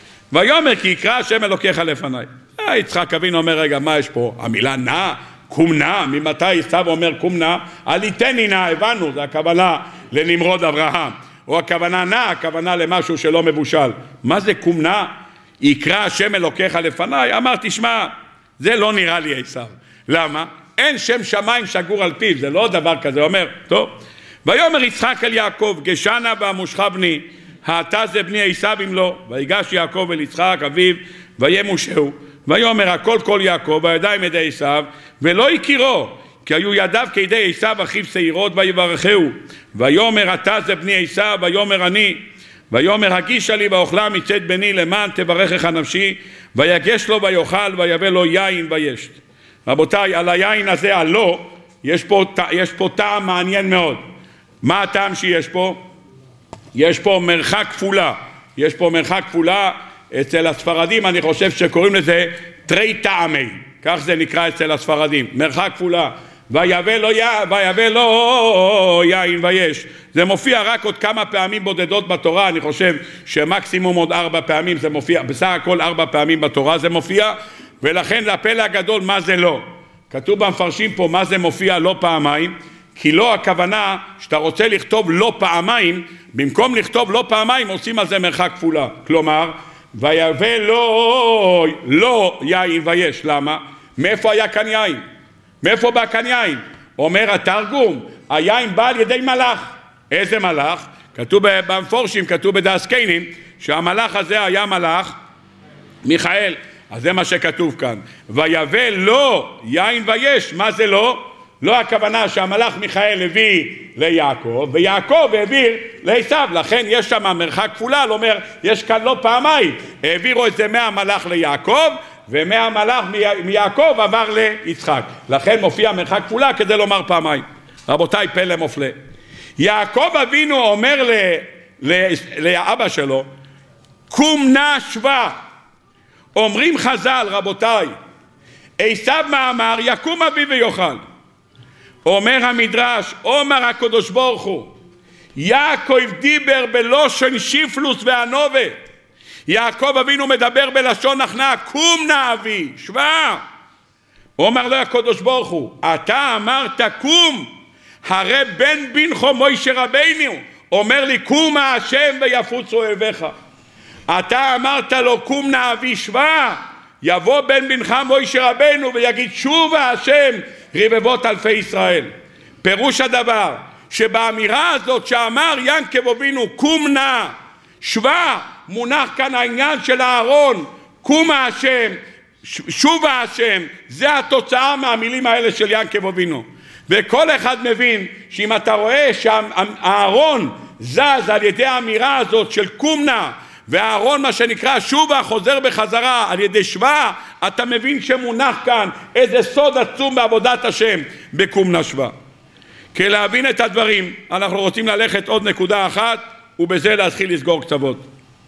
Speaker 1: ויאמר כי יקרא השם אלוקיך לפניי. יצחק אבינו אומר, רגע, מה יש פה? המילה נא, קום נא, ממתי עשיו אומר קום נא? עליתני נא, הבנו, זה הכוונה לנמרוד אברהם. או הכוונה נא, הכוונה למשהו שלא מבושל. מה זה קום נא? יקרא השם אלוקיך לפניי. אמרתי, שמע, זה לא נראה לי עשיו. למה? אין שם שמיים שגור על פיו, זה לא דבר כזה. אומר, טוב, ויאמר יצחק אל יעקב, גשנה בעמושך בני, האתה זה בני עשיו אם לא. ויגש יעקב אל יצחק אביו, וימושהו. ויאמר הכל כל יעקב, והידיים ידי עשיו, ולא הכירו, כי היו ידיו כידי עשיו אחיו שעירות, ויברכהו. ויאמר אתה זה בני עשיו, ויאמר אני. ויאמר הגישה לי ואוכלה מצאת בני למען תברכך נפשי. ויגש לו ויאכל, ויבא לו יין וישת. רבותיי, על היין הזה, הלא, יש פה טעם מעניין מאוד. מה הטעם שיש פה? יש פה מרחק כפולה. יש פה מרחק כפולה. אצל הספרדים אני חושב שקוראים לזה תרי טעמי. כך זה נקרא אצל הספרדים. מרחק כפולה. ויבא לו יין ויש. זה מופיע רק עוד כמה פעמים בודדות בתורה. אני חושב שמקסימום עוד 4 פעמים זה מופיע. בסך הכל 4 פעמים בתורה זה מופיע. ולכן זה הפלא הגדול מה זה לא. כתוב במפרשים פה מה זה מופיע לא פעמיים. כי לא הכוונה שאתה רוצה לכתוב לא פעמיים, במקום לכתוב לא פעמיים עושים על זה מרחק כפולה. כלומר, ויבא לו לא יין ויש. למה? מאיפה היה כאן יין? מאיפה בא כאן יין? אומר התרגום, היין בא על ידי מלאך. איזה מלאך? כתוב במפורשים, כתוב בדאסקיינים, שהמלאך הזה היה מלאך מיכאל. אז זה מה שכתוב כאן. ויבא לו יין ויש. מה זה לא? לא הכוונה שהמלאך מיכאל הביא ליעקב, ויעקב העביר לעשיו. לכן יש שם מרחק כפולה, אומר, יש כאן לא פעמיים. העבירו את זה מהמלאך ליעקב, ומהמלאך מיעקב עבר ליצחק. לכן מופיע מרחק כפולה כדי לומר פעמיים. רבותיי, פלא מופלא. יעקב אבינו אומר לאבא שלו, קום נא שבה. אומרים חז"ל, רבותיי, עשיו מאמר, יקום אבי ויאכל. אומר המדרש, אומר הקדוש ברוך הוא, יעקב דיבר בלושן שיפלוס וענווה. יעקב אבינו מדבר בלשון הכנעה, קום נא אבי, שבה. אומר לו הקדוש ברוך הוא, אתה אמרת קום, הרי בן בנכו מוישה רבינו, אומר לי קום השם ויפוץ אוהביך. אתה אמרת לו קום נא אבי, שבה. יבוא בן בנך מוישה רבינו ויגיד שובה השם רבבות אלפי ישראל. פירוש הדבר שבאמירה הזאת שאמר יעקב אבינו קום נא שבה, מונח כאן העניין של הארון, קום השם, שובה השם. זה התוצאה מהמילים האלה של יעקב אבינו. וכל אחד מבין שאם אתה רואה שהארון זז על ידי האמירה הזאת של קום נא, והארון מה שנקרא שובה חוזר בחזרה על ידי שבה, אתה מבין שמונח כאן איזה סוד עצום בעבודת השם בקום נא שבה. כדי להבין את הדברים אנחנו רוצים ללכת עוד נקודה אחת ובזה להתחיל לסגור קצוות.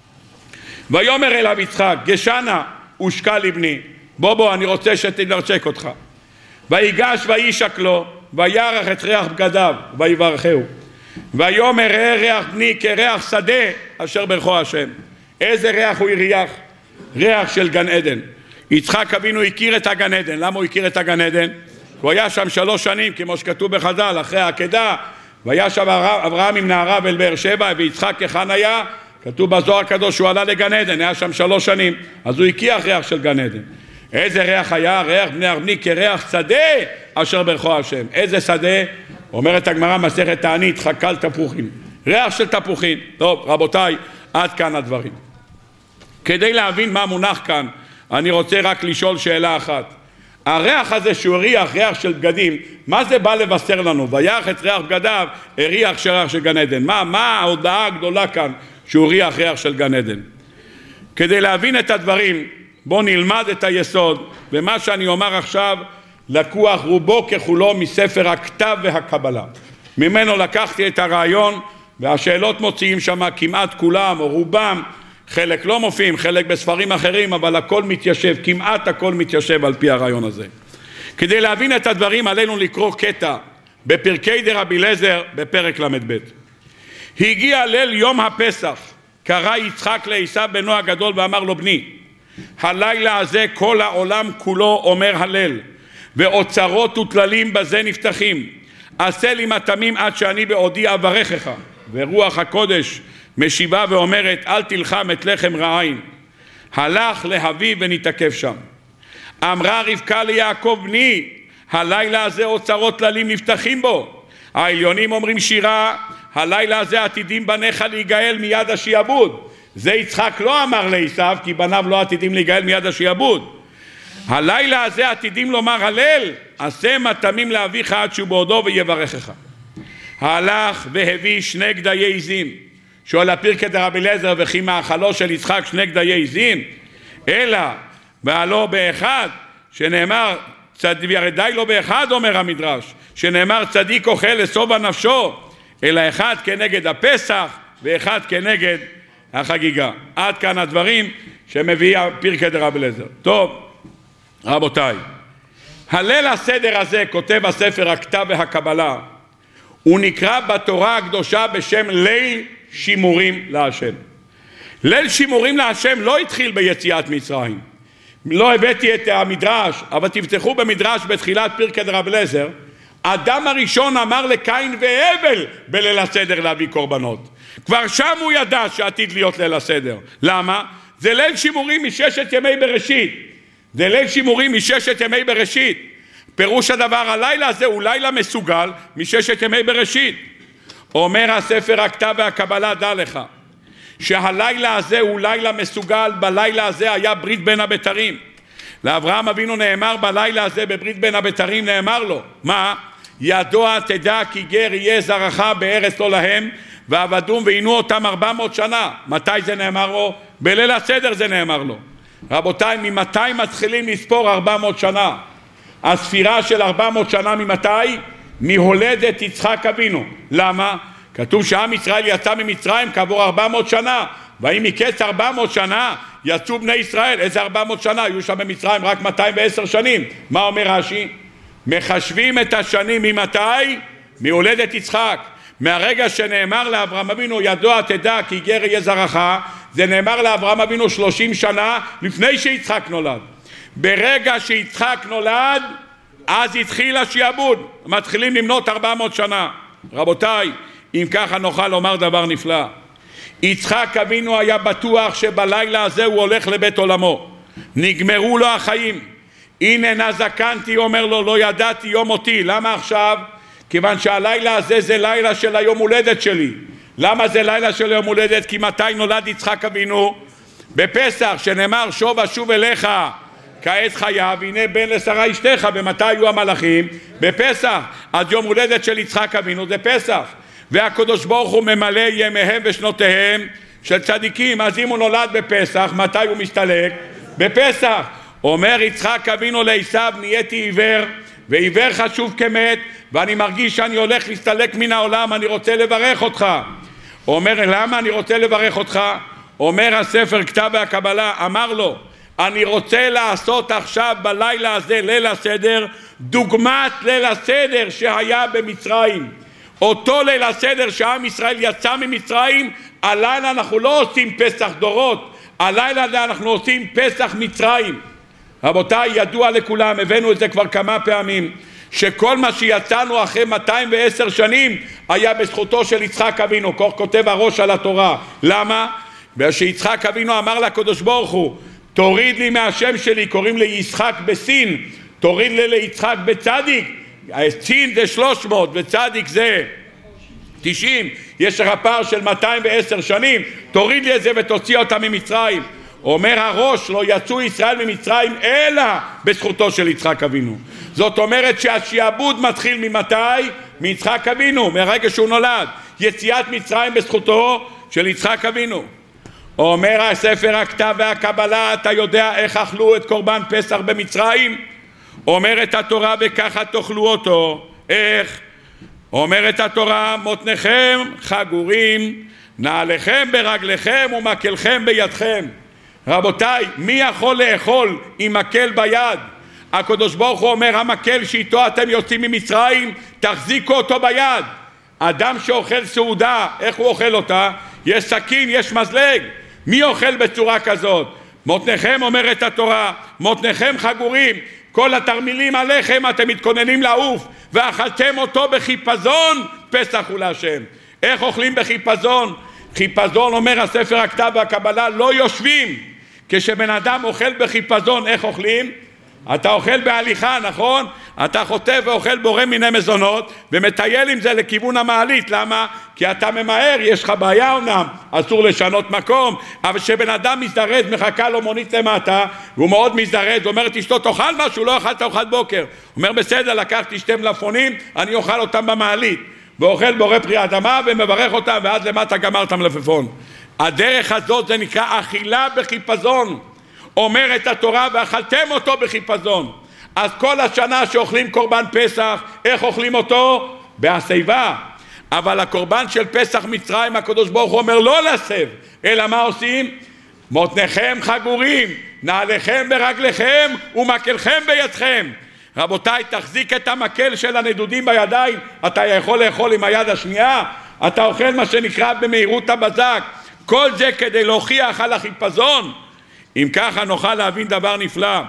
Speaker 1: ויאמר אליו יצחק, גשנה ושקל לבני. בוא אני רוצה שתנרשק אותך. ויגש וישק לו וירח את ריח בגדיו ויברכהו. ויאמר ראה ריח בני כריח שדה אשר ברכו השם. איזה ריח הוא הריח? ריח של גן עדן. יצחק אבינו הכיר את הגן עדן. למה הוא הכיר את הגן עדן? הוא היה שם 3 שנים כמו שכתוב בחז"ל אחרי העקדה. והיה שם אברהם עם נעריו אל באר שבע ויצחק היכן היה? כתוב בזוהר הקדוש שהוא עלה לגן עדן, היה שם 3 שנים. אז הוא הכיר ריח של גן עדן. איזה ריח היה? ריח בני כריח שדה אשר ברכו השם. איזה שדה? אומרת הגמרא מסכת תענית, חקל תפוחים. ריח של תפוחים. טוב רבותיי, עד כאן הדברים. כדי להבין מה מונח כאן אני רוצה רק לשאול שאלה אחת. הריח הזה שהוא ריח של בגדים, מה זה בא לבשר לנו? וירח את ריח בגדיו, ריח של גן עדן. מה ההודעה הגדולה כאן שהוא ריח של גן עדן? כדי להבין את הדברים בואו נלמד את היסוד, ומה שאני אומר עכשיו לקוח רובו ככולו מספר הכתב והקבלה. ממנו לקחתי את הרעיון והשאלות מוציאים שם כמעט כולם או רובם, חלק לא מופיעים, חלק בספרים אחרים, אבל הכל מתיישב, כמעט הכל מתיישב על פי הרעיון הזה. כדי להבין את הדברים עלינו לקרוא קטע בפרקי דרבי אליעזר בפרק ל"ב. הגיע ליל יום הפסח, קרא יצחק לעשיו בנו הגדול ואמר לו בני, הלילה הזה כל העולם כולו אומר הלל, ואוצרות וטללים בזה נפתחים. עשה לי מטעמים עד שאני בעודי אברכך. ורוח הקודש משיבה ואומרת אל תלחם את לחם רעין. הלך להביא ונתעכב שם. אמרה רבקה ליעקב בני, הלילה הזה אוצרות טללים נפתחים בו. העליונים אומרים שירה, הלילה הזה עתידים בניך להיגאל מיד השיעבוד. זה יצחק לא אמר לעשיו, כי בניו לא עתידים להיגאל מיד השיעבוד. הלילה הזה עתידים לומר הלל, עשה מטעמים לאביך עד שהוא בעודו ויברכך. הלך והביא 2 גדיי עזים. שואל הפרקה דרבי אליעזר, וכי מאכלו של יצחק 2 גדיי עזים? אלא בעלו באחד, שנאמר, הרי די לו באחד, אומר המדרש, שנאמר צדיק אוכל לשובע נפשו, אלא אחד כנגד הפסח ואחד כנגד החגיגה. עד כאן הדברים שמביא הפרקה דרבי אליעזר. טוב, רבותיי, הליל הסדר הזה, כותב הספר הכתב והקבלה, הוא נקרא בתורה הקדושה בשם ליל שימורים להשם. ליל שימורים להשם לא התחיל ביציאת מצרים. לא הבאתי את המדרש, אבל תפתחו במדרש בתחילת פרקי דרבי אליעזר. אדם הראשון אמר לקין והבל בליל הסדר להביא קורבנות. כבר שם הוא ידע שעתיד להיות ליל הסדר. למה? זה ליל שימורים מששת ימי בראשית. זה ליל שימורים מששת ימי בראשית. פירוש הדבר, הלילה הזה הוא לילה מסוגל מששת ימי בראשית. אומר הספר הכתב והקבלה, דע לך שהלילה הזה הוא לילה מסוגל. בלילה הזה היה ברית בין הבתרים. לאברהם אבינו נאמר בלילה הזה בברית בין הבתרים, נאמר לו, מה? ידוע תדע כי גר יהיה זרעך בארץ לא להם, ועבדום ועינו אותם 400 שנה. מתי זה נאמר לו? בליל הסדר זה נאמר לו. רבותיי, ממתי מתחילים לספור 400 שנה? הספירה של 400 שנה ממתי? מהולדת יצחק אבינו. למה? כתוב שעם ישראל יצא ממצרים כעבור 400 שנה, והאם מקץ 400 שנה יצאו בני ישראל. איזה 400 שנה? היו שם במצרים רק 210 שנים. מה אומר רש"י? מחשבים את השנים ממתי? מהולדת יצחק. מהרגע שנאמר לאברהם אבינו ידוע תדע כי גר יהיה זרעך, זה נאמר לאברהם אבינו 30 שנה לפני שיצחק נולד. ברגע שיצחק נולד, אז התחיל השיעבוד, מתחילים למנות 400 שנה. רבותיי, אם ככה נוכל לומר דבר נפלא. יצחק אבינו היה בטוח שבלילה הזה הוא הולך לבית עולמו. נגמרו לו החיים. הנה נזקנתי, אומר לו, לא ידעתי יום מותי. למה עכשיו? כיוון שהלילה הזה זה לילה של היום הולדת שלי. למה זה לילה של יום הולדת? כי מתי נולד יצחק אבינו? בפסח, שנאמר שוב אשוב אליך כעת חייו, הנה בן לשרה אשתך. במתי היו המלאכים? בפסח. אז יום הולדת של יצחק אבינו זה פסח. והקדוש ברוך הוא ממלא ימיהם ושנותיהם של צדיקים. אז אם הוא נולד בפסח, מתי הוא מסתלק? בפסח. אומר יצחק אבינו לעשיו, נהייתי עיוור, ועיוור חשוב כמת, ואני מרגיש שאני הולך להסתלק מן העולם, אני רוצה לברך אותך. אומר, למה אני רוצה לברך אותך? אומר הספר כתב והקבלה, אמר לו, אני רוצה לעשות עכשיו בלילה הזה ליל הסדר, דוגמת ליל הסדר שהיה במצרים. אותו ליל הסדר שעם ישראל יצא ממצרים, הלילה אנחנו לא עושים פסח דורות, הלילה הזה אנחנו עושים פסח מצרים. רבותיי, ידוע לכולם, הבאנו את זה כבר כמה פעמים, שכל מה שיצאנו אחרי 210 שנים היה בזכותו של יצחק אבינו. כך כותב הראש על התורה. למה? שיצחק אבינו אמר לקדוש ברוך הוא, תוריד לי מהשם שלי, קוראים לי יצחק בסין, תוריד לי ליצחק בצדיק. סין זה 300 וצדיק זה 90, יש לך פער של 210 שנים, תוריד לי את זה ותוציא אותה ממצרים. אומר הראש, לא יצאו ישראל ממצרים אלא בזכותו של יצחק אבינו. זאת אומרת שהשיעבוד מתחיל ממתי? מיצחק אבינו, מהרגע שהוא נולד. יציאת מצרים בזכותו של יצחק אבינו. אומר הספר הכתב והקבלה, אתה יודע איך אכלו את קורבן פסח במצרים? אומרת התורה, וככה תאכלו אותו. איך? אומרת התורה, מותניכם חגורים, נעליכם ברגליכם ומקלכם בידכם. רבותיי, מי יכול לאכול עם מקל ביד? הקדוש ברוך הוא אומר, המקל שאיתו אתם יוצאים ממצרים, תחזיקו אותו ביד. אדם שאוכל סעודה, איך הוא אוכל אותה? יש סכין, יש מזלג. מי אוכל בצורה כזאת? מותניכם, אומרת התורה, מותניכם חגורים, כל התרמילים עליכם אתם מתכוננים לעוף, ואכלתם אותו בחיפזון, פסח הוא להשם. איך אוכלים בחיפזון? חיפזון, אומר הספר הכתב והקבלה, לא יושבים. כשבן אדם אוכל בחיפזון, איך אוכלים? אתה אוכל בהליכה, נכון? אתה חוטף ואוכל בורא מיני מזונות ומטייל עם זה לכיוון המעלית. למה? כי אתה ממהר, יש לך בעיה אומנם, אסור לשנות מקום, אבל שבן אדם מזדרז, מחכה לו מונית למטה, והוא מאוד מזדרז, אומרת אשתו תאכל משהו, לא אכלת ארוחת בוקר. אומר בסדר, לקחתי 2 מלפפונים, אני אוכל אותם במעלית, ואוכל בורא פרי האדמה ומברך אותם, ואז למטה גמרת מלפפון. הדרך הזאת זה נקרא אכילה בחיפזון. אומרת התורה ואכלתם אותו בחיפזון. אז כל השנה שאוכלים קורבן פסח, איך אוכלים אותו? בהסבה. אבל הקורבן של פסח מצרים, הקדוש ברוך הוא אומר לא להסב, אלא מה עושים? מותניכם חגורים, נעליכם ברגליכם ומקלכם בידכם. רבותיי, תחזיק את המקל של הנדודים בידיים, אתה יכול לאכול עם היד השנייה, אתה אוכל מה שנקרא במהירות הבזק, כל זה כדי להוכיח על החיפזון. אם ככה נוכל להבין דבר נפלא.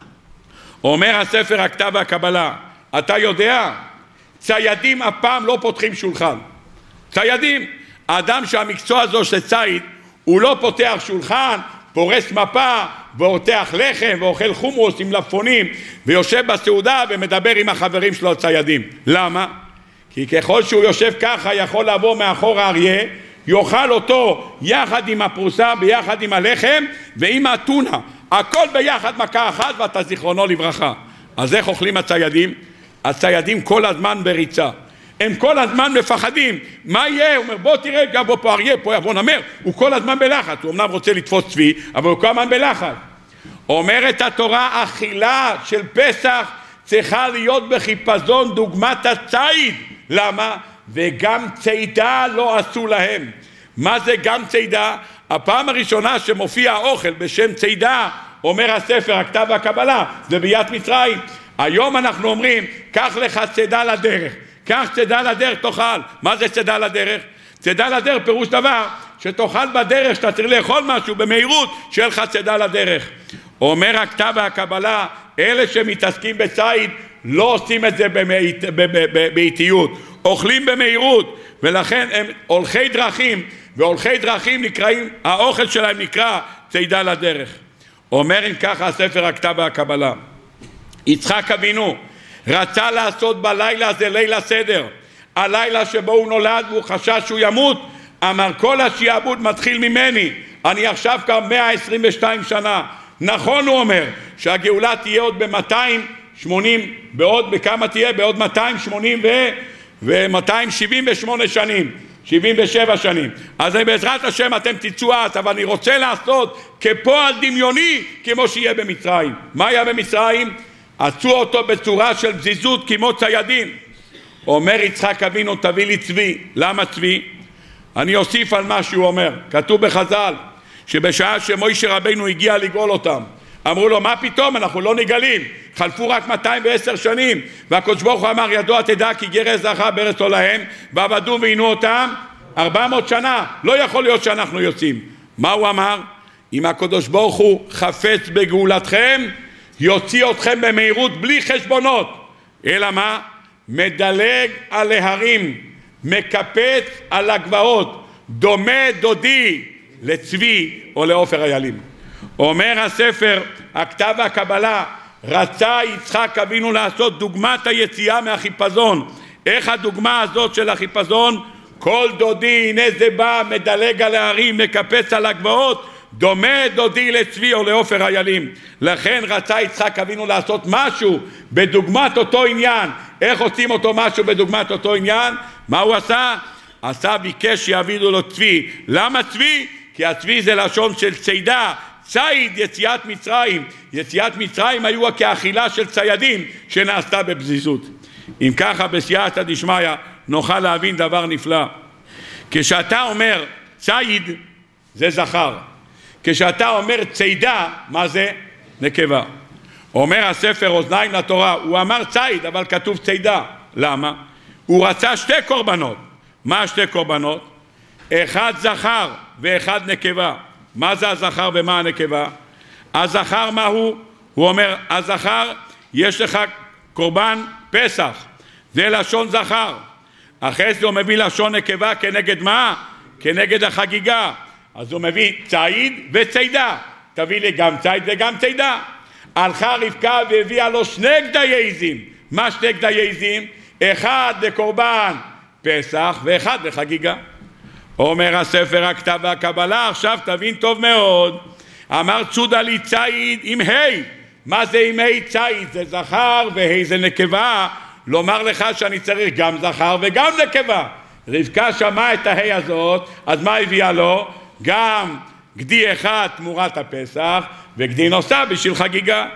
Speaker 1: אומר הספר הכתב והקבלה, אתה יודע, ציידים אף פעם לא פותחים שולחן. ציידים, האדם שהמקצוע הזו של צייד, הוא לא פותח שולחן, פורס מפה, ואותח לחם, ואוכל חומוס עם מלפפונים, ויושב בסעודה ומדבר עם החברים שלו הציידים. למה? כי ככל שהוא יושב ככה, יכול לעבור מאחור האריה, יאכל אותו יחד עם הפרוסה, ביחד עם הלחם ועם הטונה, הכל ביחד מכה אחת, ואתה זיכרונו לברכה. אז איך אוכלים הציידים? הציידים כל הזמן בריצה, הם כל הזמן מפחדים, מה יהיה? הוא אומר בוא תראה, יבוא פה אריה, פה יבוא נמר, הוא כל הזמן בלחץ, הוא אמנם רוצה לתפוס צבי, אבל הוא כל הזמן בלחץ. אומרת התורה, אכילה של פסח צריכה להיות בחיפזון דוגמת הצייד. למה? וגם צידה לא עשו להם. מה זה גם צידה? הפעם הראשונה שמופיע האוכל בשם צידה, אומר הספר הכתב והקבלה, זה ביאת מצרים. היום אנחנו אומרים, קח לך צידה לדרך, קח צידה לדרך תאכל. מה זה צידה לדרך? צידה לדרך פירוש דבר שתאכל בדרך, שאתה צריך לאכול משהו במהירות, שיהיה לך צידה לדרך. אומר הכתב והקבלה, אלה שמתעסקים בציד לא עושים את זה באיטיות, אוכלים במהירות, ולכן הם הולכי דרכים, והולכי דרכים נקראים, האוכל שלהם נקרא צידה לדרך. אומר אם ככה הספר הכתב והקבלה, יצחק אבינו רצה לעשות בלילה הזה ליל הסדר, הלילה שבו הוא נולד והוא חשש שהוא ימות, אמר כל השיעבוד מתחיל ממני, אני עכשיו כבר 122 שנה. נכון הוא אומר שהגאולה תהיה עוד ב-280, בעוד בכמה תהיה? בעוד 280 ו-278 שנים, 77 שנים. אז בעזרת השם אתם תצאו אז, אבל אני רוצה לעשות כפועל דמיוני כמו שיהיה במצרים. מה היה במצרים? עשו אותו בצורה של בזיזות כמו ציידים. אומר יצחק אבינו תביא לי צבי. למה צבי? אני אוסיף על מה שהוא אומר. כתוב בחז"ל שבשעה שמוישה רבינו הגיע לגאול אותם, אמרו לו מה פתאום, אנחנו לא נגלים, חלפו רק 210 שנים, והקדוש ברוך הוא אמר ידוע תדע כי גר זכה בארץ לא להם, ועבדו ועינו אותם 400 שנה, לא יכול להיות שאנחנו יוצאים. מה הוא אמר? אם הקדוש ברוך הוא חפץ בגאולתכם, יוציא אתכם במהירות בלי חשבונות. אלא מה? מדלג על ההרים, מקפץ על הגבעות, דומה דודי לצבי או לעופר איילים. אומר הספר הכתב והקבלה, רצה יצחק אבינו לעשות דוגמת היציאה מהחיפזון. איך הדוגמה הזאת של החיפזון? כל דודי הנה זה בא, מדלג על ההרים, מקפץ על הגבעות, דומה דודי לצבי או לעופר איילים. לכן רצה יצחק אבינו לעשות משהו בדוגמת אותו עניין. איך עושים אותו משהו בדוגמת אותו עניין? מה הוא עשה? עשה ביקש שיעבידו לו צבי. למה צבי? כי הצבי זה לשון של צידה, צייד, יציאת מצרים. יציאת מצרים היו כאכילה של ציידים שנעשתה בבזיזות. אם ככה בסייעתא דשמיא נוכל להבין דבר נפלא. כשאתה אומר צייד זה זכר, כשאתה אומר צידה, מה זה? נקבה. אומר הספר אוזניים לתורה, הוא אמר צייד אבל כתוב צידה. למה? הוא רצה 2 קורבנות. מה 2 קורבנות? אחד זכר ואחד נקבה. מה זה הזכר ומה הנקבה? הזכר מה הוא? הוא אומר הזכר יש לך קורבן פסח, זה לשון זכר. אחרי זה הוא מביא לשון נקבה כנגד מה? כנגד החגיגה. אז הוא מביא צייד וצידה, תביא לי גם צייד וגם צידה. הלכה רבקה והביאה לו 2 גדיי עזים. מה 2 גדיי עזים? אחד לקורבן פסח ואחד לחגיגה. אומר הספר הכתב והקבלה, עכשיו תבין טוב מאוד. אמר צודה לי ציד עם ה'. מה זה עם ה' ציד? זה זכר וה' זה נקבה. לומר לך שאני צריך גם זכר וגם נקבה. רבקה שמעה את הה' הזאת, אז מה הביאה לו? גם גדי אחד תמורת הפסח וגדי נוסף בשביל חגיגה.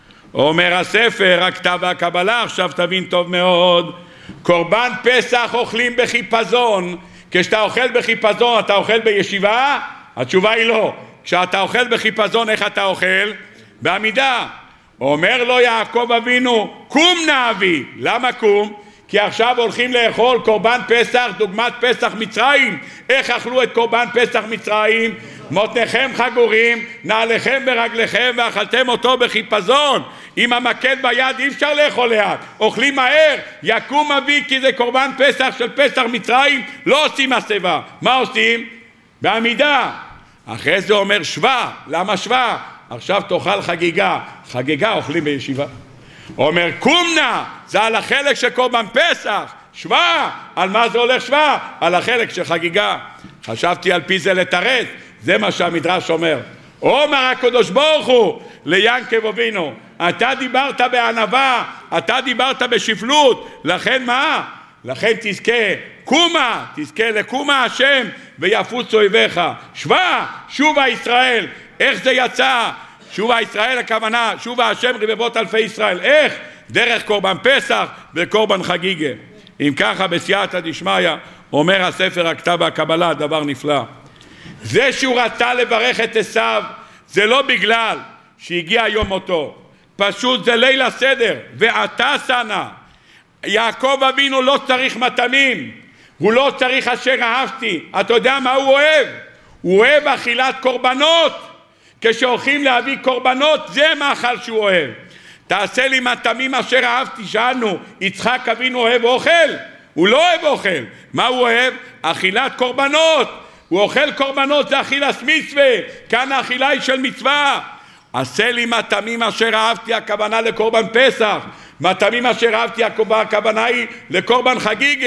Speaker 1: אומר הספר הכתב והקבלה, עכשיו תבין טוב מאוד. קורבן פסח אוכלים בחיפזון. כשאתה אוכל בחיפזון אתה אוכל בישיבה? התשובה היא לא. כשאתה אוכל בחיפזון איך אתה אוכל? בעמידה. אומר לו יעקב אבינו, קום נא אבי. למה קום? כי עכשיו הולכים לאכול קורבן פסח דוגמת פסח מצרים. איך אכלו את קורבן פסח מצרים? מותניכם חגורים, נעליכם ברגליכם ואכלתם אותו בחיפזון. עם המקל ביד אי אפשר לאכול לאט, אוכלים מהר. יקום אבי כי זה קורבן פסח של פסח מצרים, לא עושים הסבה. מה עושים? בעמידה. אחרי זה אומר שווה. למה שווה? עכשיו תאכל חגיגה. חגיגה אוכלים בישיבה. אומר קום נא, זה על החלק של קורבן פסח. שווה, על מה זה הולך שווה? על החלק של חגיגה. חשבתי על פי זה לתרץ, זה מה שהמדרש אומר. אומר הקדוש ברוך הוא ליעקב אבינו, אתה דיברת בענווה, אתה דיברת בשפלות, לכן מה? לכן תזכה קומה, תזכה לקומה השם ויפוץ אויביך. שווה, שובה ישראל. איך זה יצא? שובה ישראל הכוונה, שובה השם רבבות אלפי ישראל. איך? דרך קורבן פסח וקורבן חגיגה. אם ככה בסייעתא דשמיא אומר הספר הכתב והקבלה דבר נפלא. זה שהוא רצה לברך את עשיו זה לא בגלל שהגיע יום מותו, פשוט זה ליל הסדר. ואתה שנא, יעקב אבינו לא צריך מתנים, הוא לא צריך אשר אהבתי. אתה יודע מה הוא אוהב? הוא אוהב אכילת קורבנות. כשהולכים להביא קורבנות זה מאכל שהוא אוהב. תעשה לי מטעמים אשר אהבתי. שאלנו, יצחק אבינו אוהב אוכל? הוא לא אוהב אוכל. מה הוא אוהב? אכילת קורבנות. הוא אוכל קורבנות, זה אכילת מצווה. כאן האכילה היא של מצווה. עשה לי מטעמים אשר אהבתי, הכוונה לקורבן פסח. מטעמים אשר אהבתי, הכוונה היא לקורבן חגיגה.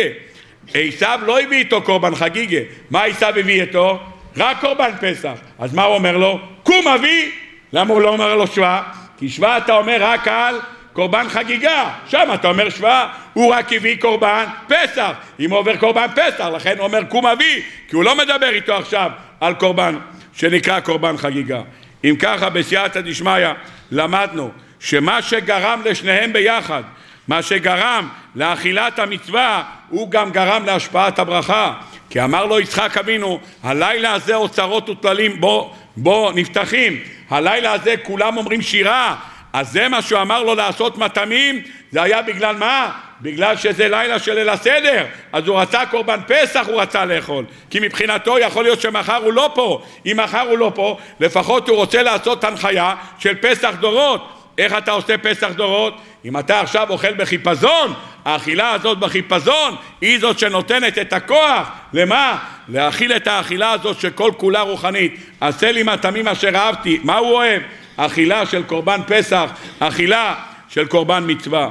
Speaker 1: עשיו לא הביא איתו קורבן חגיגה. מה עשיו הביא איתו? רק קורבן פסח. אז מה הוא אומר לו? קום אבי. למה הוא לא אומר לו שווה? כי שווה אתה אומר רק על קורבן חגיגה. שם אתה אומר שווה, הוא רק הביא קורבן פסח. אם הוא עובר קורבן פסח, לכן הוא אומר קום אבי, כי הוא לא מדבר איתו עכשיו על קורבן שנקרא קורבן חגיגה. אם ככה בסייעתא דשמיא למדנו שמה שגרם לשניהם ביחד, מה שגרם לאכילת המצווה, הוא גם גרם להשפעת הברכה. כי אמר לו יצחק אבינו, הלילה הזה אוצרות וטללים בו נפתחים, הלילה הזה כולם אומרים שירה. אז זה מה שהוא אמר לו לעשות מטעמים. זה היה בגלל מה? בגלל שזה לילה של ליל הסדר. אז הוא רצה קורבן פסח, הוא רצה לאכול, כי מבחינתו יכול להיות שמחר הוא לא פה. אם מחר הוא לא פה, לפחות הוא רוצה לעשות הנחיה של פסח דורות. איך אתה עושה פסח דורות? אם אתה עכשיו אוכל בחיפזון, האכילה הזאת בחיפזון היא זאת שנותנת את הכוח. למה? להאכיל את האכילה הזאת שכל כולה רוחנית. עשה לי מטעמים אשר אהבתי. מה הוא אוהב? אכילה של קורבן פסח, אכילה של קורבן מצווה.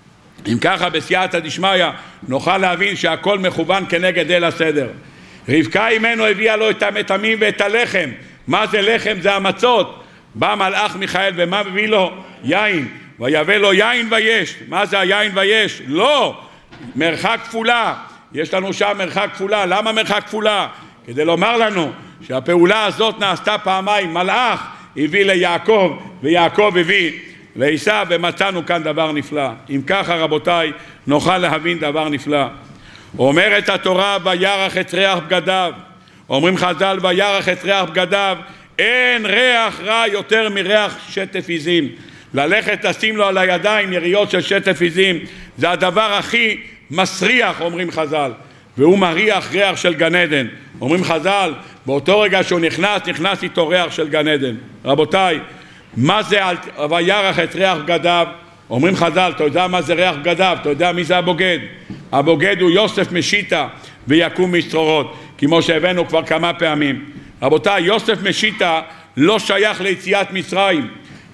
Speaker 1: אם ככה בסייעתא דשמיא נוכל להבין שהכל מכוון כנגד ליל הסדר. רבקה אימנו הביאה לו את המטעמים ואת הלחם. מה זה לחם? זה המצות. בא מלאך מיכאל ומה מביא לו? יין. ויבא לו יין ויש. מה זה היין ויש? לא, מרחק כפולה. יש לנו שם מרחק כפולה. למה מרחק כפולה? כדי לומר לנו שהפעולה הזאת נעשתה פעמיים. מלאך הביא ליעקב ויעקב הביא לעשיו, ומצאנו כאן דבר נפלא. אם ככה רבותיי נוכל להבין דבר נפלא. אומרת התורה וירח את ריח בגדיו. אומרים חז"ל וירח את ריח בגדיו. אין ריח רע יותר מריח שטף עזים. ללכת לשים לו על הידיים יריות של שטף עזים זה הדבר הכי מסריח, אומרים חז"ל, והוא מריח ריח של גן עדן. אומרים חז"ל באותו רגע שהוא נכנס איתו ריח של גן עדן. רבותיי, מה זה וירח את ריח בגדיו? אומרים חז"ל, אתה יודע מה זה ריח בגדיו? אתה יודע מי זה הבוגד? הבוגד הוא יוסף משיטה ויקום משרורות, כמו שהבאנו כבר כמה פעמים. רבותיי, יוסף משיטה לא שייך ליציאת מצרים.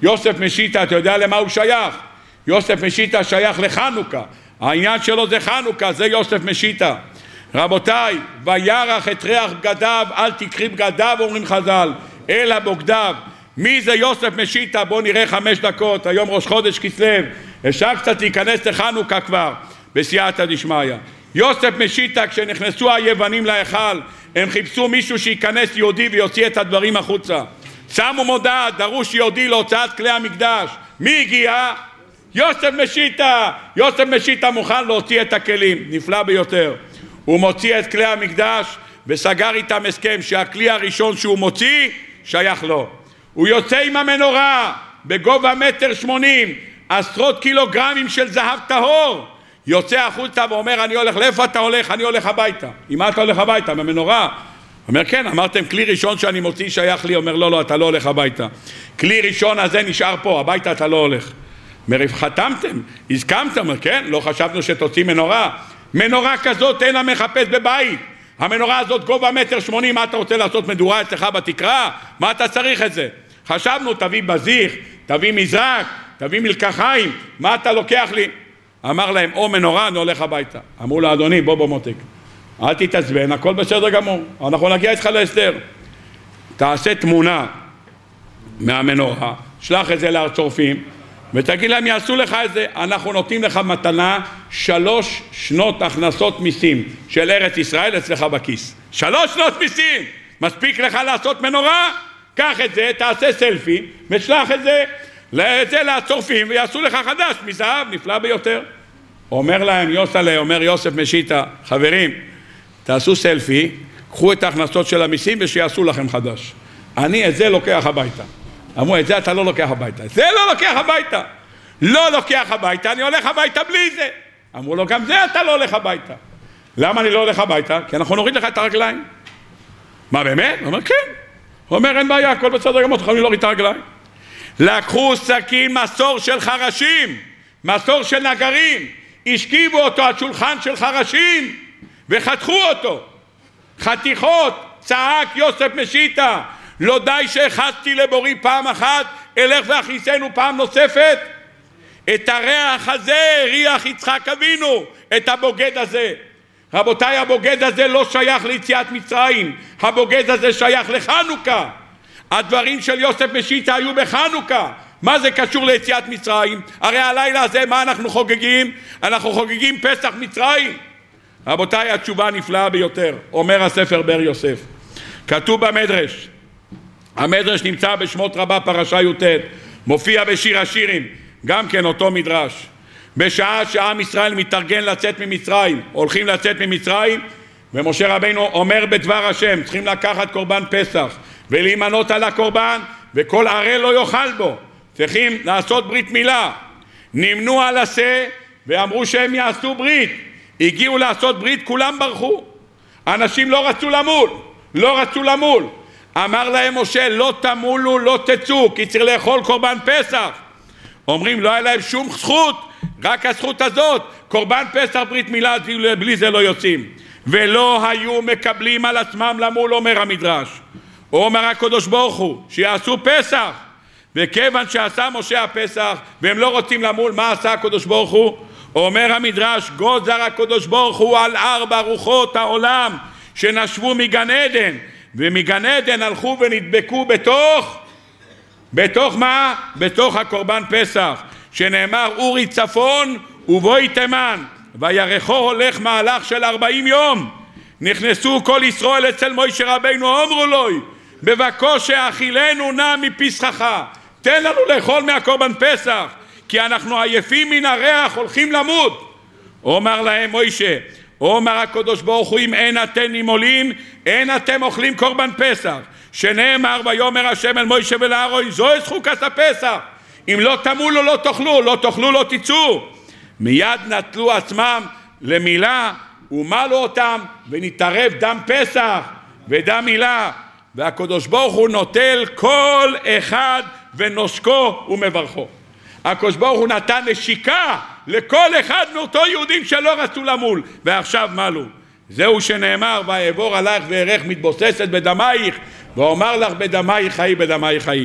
Speaker 1: יוסף משיטה, אתה יודע למה הוא שייך? יוסף משיטה שייך לחנוכה, העניין שלו זה חנוכה, זה יוסף משיטה. רבותיי, וירח את ריח בגדיו, אל תקחי בגדיו, אומרים חז"ל, אלא בוגדיו. מי זה יוסף משיטה? בואו נראה 5 דקות, היום ראש חודש כסלו, אפשר קצת להיכנס לחנוכה כבר, בסייעתא דשמיא. יוסף משיטה, כשנכנסו היוונים להיכל, הם חיפשו מישהו שייכנס יהודי ויוציא את הדברים החוצה. שמו מודעה, דרוש יהודי להוצאת כלי המקדש. מי הגיע? יוסף משיטה. יוסף משיטה מוכן להוציא את הכלים, נפלא ביותר. הוא מוציא את כלי המקדש וסגר איתם הסכם שהכלי הראשון שהוא מוציא שייך לו. הוא יוצא עם המנורה בגובה 1.80 מטר, עשרות קילוגרמים של זהב טהור. יוצא החוצה ואומר, אני הולך. לאיפה אתה הולך? אני הולך הביתה. עם מה אתה הולך הביתה? במנורה? אומר, כן, אמרתם כלי ראשון שאני מוציא שייך לי. אומר, לא, אתה לא הולך הביתה. כלי ראשון הזה נשאר פה, הביתה אתה לא הולך. אומר, חתמתם, הסכמתם? אומר, כן, לא חשבנו שתוציא מנורה. מנורה כזאת אין המחפש בבית. המנורה הזאת גובה 1.80 מטר, מה אתה רוצה לעשות מדורה אצלך בתקרה? מה אתה צריך את זה? חשבנו, תביא בזיך, תביא מזרק, תביא מלקחיים, מה אתה לוקח לי? אמר להם, או מנורה, אני הולך הביתה. אמרו לו, אדוני, בוא מותק, אל תתעצבן, הכל בסדר גמור, אנחנו נגיע איתך להסדר. תעשה תמונה מהמנורה, שלח את זה להר-צופים, ותגיד להם, יעשו לך את זה. אנחנו נותנים לך מתנה 3 שנות הכנסות מיסים של ארץ ישראל אצלך בכיס. 3 שנות מיסים. מספיק לך לעשות מנורה? קח את זה, תעשה סלפי, ושלח את זה להר-צופים, ויעשו לך חדש מזהב, נפלא ביותר. אומר להם יוסלה, אומר יוסף משיטה, חברים, תעשו סלפי, קחו את ההכנסות של המיסים ושיעשו לכם חדש. אני את זה לוקח הביתה. אמרו, את זה אתה לא לוקח הביתה. זה לא לוקח הביתה. לא לוקח הביתה, אני הולך הביתה בלי זה. אמרו לו, גם זה אתה לא הולך הביתה. למה אני לא הולך הביתה? כי אנחנו נוריד לך את הרגליים. מה באמת? הוא אומר, כן. הוא אומר, אין בעיה, הכל בסדר גמור, תוכלו להוריד את הרגליים. לקחו סכין מסור של חרשים, מסור של נגרים, השכיבו אותו על שולחן של חרשים, וחתכו אותו. חתיכות, צעק יוסף משיטה, לא די שהחסתי לבורי פעם אחת, אלך ואכיסנו פעם נוספת. את הריח הזה ריח יצחק אבינו, את הבוגד הזה. רבותיי, הבוגד הזה לא שייך ליציאת מצרים, הבוגד הזה שייך לחנוכה. הדברים של יוסף משיטה היו בחנוכה. מה זה קשור ליציאת מצרים? הרי הלילה הזה מה אנחנו חוגגים? אנחנו חוגגים פסח מצרים. רבותיי, התשובה נפלאה ביותר. אומר הספר בר יוסף, כתוב במדרש, המדרש נמצא בשמות רבה פרשה י"ט, מופיע בשיר השירים, גם כן אותו מדרש. בשעה שעם ישראל מתארגן לצאת ממצרים, הולכים לצאת ממצרים, ומשה רבינו אומר בדבר השם, צריכים לקחת קורבן פסח ולהימנות על הקורבן, וכל ערל לא יאכל בו, צריכים לעשות ברית מילה. נמנו על עשה ואמרו שהם יעשו ברית, הגיעו לעשות ברית, כולם ברחו. אנשים לא רצו למול. אמר להם משה, לא תמולו, לא תצאו, כי צריך לאכול קורבן פסח. אומרים, לא היה להם שום זכות, רק הזכות הזאת, קורבן פסח ברית מילה, בלי זה לא יוצאים. ולא היו מקבלים על עצמם למול, אומר המדרש. אומר הקדוש ברוך הוא, שיעשו פסח. וכיוון שעשה משה הפסח, והם לא רוצים למול, מה עשה הקדוש ברוך הוא? אומר המדרש, גוזר הקדוש ברוך הוא על 4 רוחות העולם, שנשבו מגן עדן, ומגן עדן הלכו ונדבקו בתוך מה? בתוך הקורבן פסח, שנאמר אורי צפון ובואי תימן, וירחו הולך מהלך של 40 יום. נכנסו כל ישראל אצל מוישה רבינו, אמרו לו, בבקוש אכילנו נא מפסחך, תן לנו לאכול מהקורבן פסח, כי אנחנו עייפים מן הריח, הולכים למות. אומר להם מוישה, אומר הקדוש ברוך הוא, אם אין אתם נימולים, אין אתם אוכלים קורבן פסח, שנאמר ויאמר השם אל מוישה ולאהרון, זוהי חוקת הפסח, אם לא תמולו לא תאכלו, לא תאכלו לא תצאו. מיד נטלו עצמם למילה ומלו אותם, ונתערב דם פסח ודם מילה, והקדוש ברוך הוא נוטל כל אחד ונושקו ומברכו. הקדוש ברוך הוא נתן נשיקה לכל אחד מאותו יהודים שלא רצו למול, ועכשיו מלו. זהו שנאמר, ואעבור עליך וערך מתבוססת בדמייך, ואומר לך בדמייך חיי, בדמייך חיי.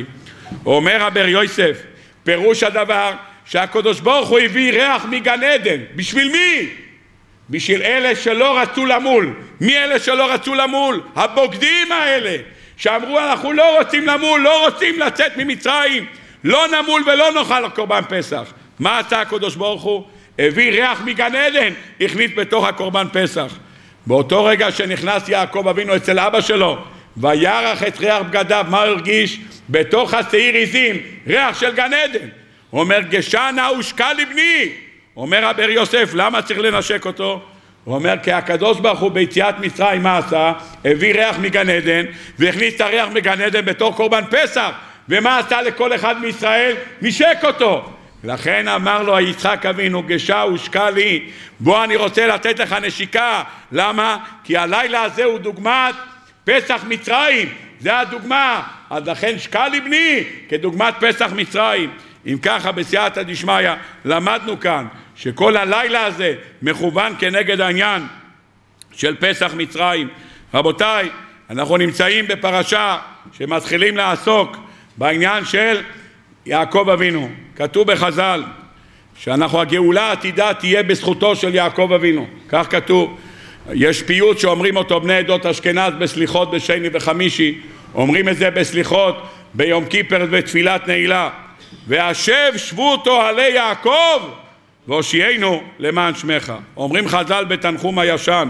Speaker 1: אומר הבר יוסף, פירוש הדבר שהקדוש ברוך הוא הביא ריח מגן עדן. בשביל מי? בשביל אלה שלא רצו למול. מי אלה שלא רצו למול? הבוגדים האלה שאמרו אנחנו לא רוצים למול, לא רוצים לצאת ממצרים, לא נמול ולא נאכל קורבן פסח. מה עשה הקדוש ברוך הוא? הביא ריח מגן עדן, הכניס בתוך הקורבן פסח. באותו רגע שנכנס יעקב אבינו אצל אבא שלו וירח את ריח בגדיו, מה הרגיש? בתוך השעיר עיזים ריח של גן עדן. הוא אומר גשנה ושקע לבני. אומר הבר יוסף, למה צריך לנשק אותו? הוא אומר כי הקדוש ברוך הוא ביציאת מצרים מה עשה? הביא ריח מגן עדן והכניס את הריח מגן עדן בתוך קורבן פסח. ומה עשה לכל אחד מישראל? נשק אותו. לכן אמר לו יצחק אבינו גשה ושקע לי, בוא אני רוצה לתת לך נשיקה. למה? כי הלילה הזה הוא דוגמת פסח מצרים, זה הדוגמה. אז לכן שקע לי בני כדוגמת פסח מצרים. אם ככה בסייעתא דשמיא למדנו כאן שכל הלילה הזה מכוון כנגד העניין של פסח מצרים. רבותיי, אנחנו נמצאים בפרשה שמתחילים לעסוק בעניין של יעקב אבינו. כתוב בחז"ל שאנחנו הגאולה העתידה תהיה בזכותו של יעקב אבינו, כך כתוב. יש פיוט שאומרים אותו בני עדות אשכנז בסליחות בשני וחמישי, אומרים את זה בסליחות ביום כיפר ותפילת נעילה. והשב שבו אוהלי יעקב והושיענו למען שמך. אומרים חז"ל בתנחום הישן,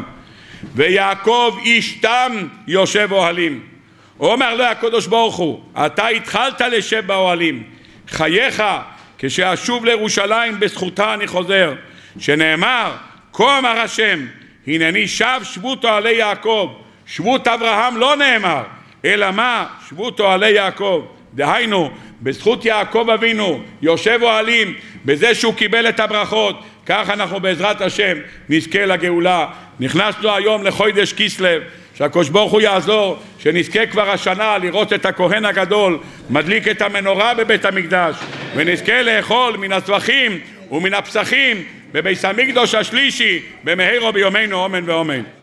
Speaker 1: ויעקב איש תם יושב אוהלים. אומר לו הקדוש ברוך הוא, אתה התחלת לשב באוהלים, חייך כשאשוב לירושלים בזכותה אני חוזר, שנאמר כה אמר השם הנני שב שבות אוהלי יעקב. שבות אברהם לא נאמר, אלא מה? שבות אוהלי יעקב. דהיינו בזכות יעקב אבינו יושב אוהלים, בזה שהוא קיבל את הברכות. כך אנחנו בעזרת השם נזכה לגאולה. נכנסנו היום לחודש כסלו, שהקדוש ברוך הוא יעזור שנזכה כבר השנה לראות את הכהן הגדול מדליק את המנורה בבית המקדש, ונזכה לאכול מן הזבחים ומן הפסחים בבית המקדש השלישי במהרה בימינו אמן ואמן.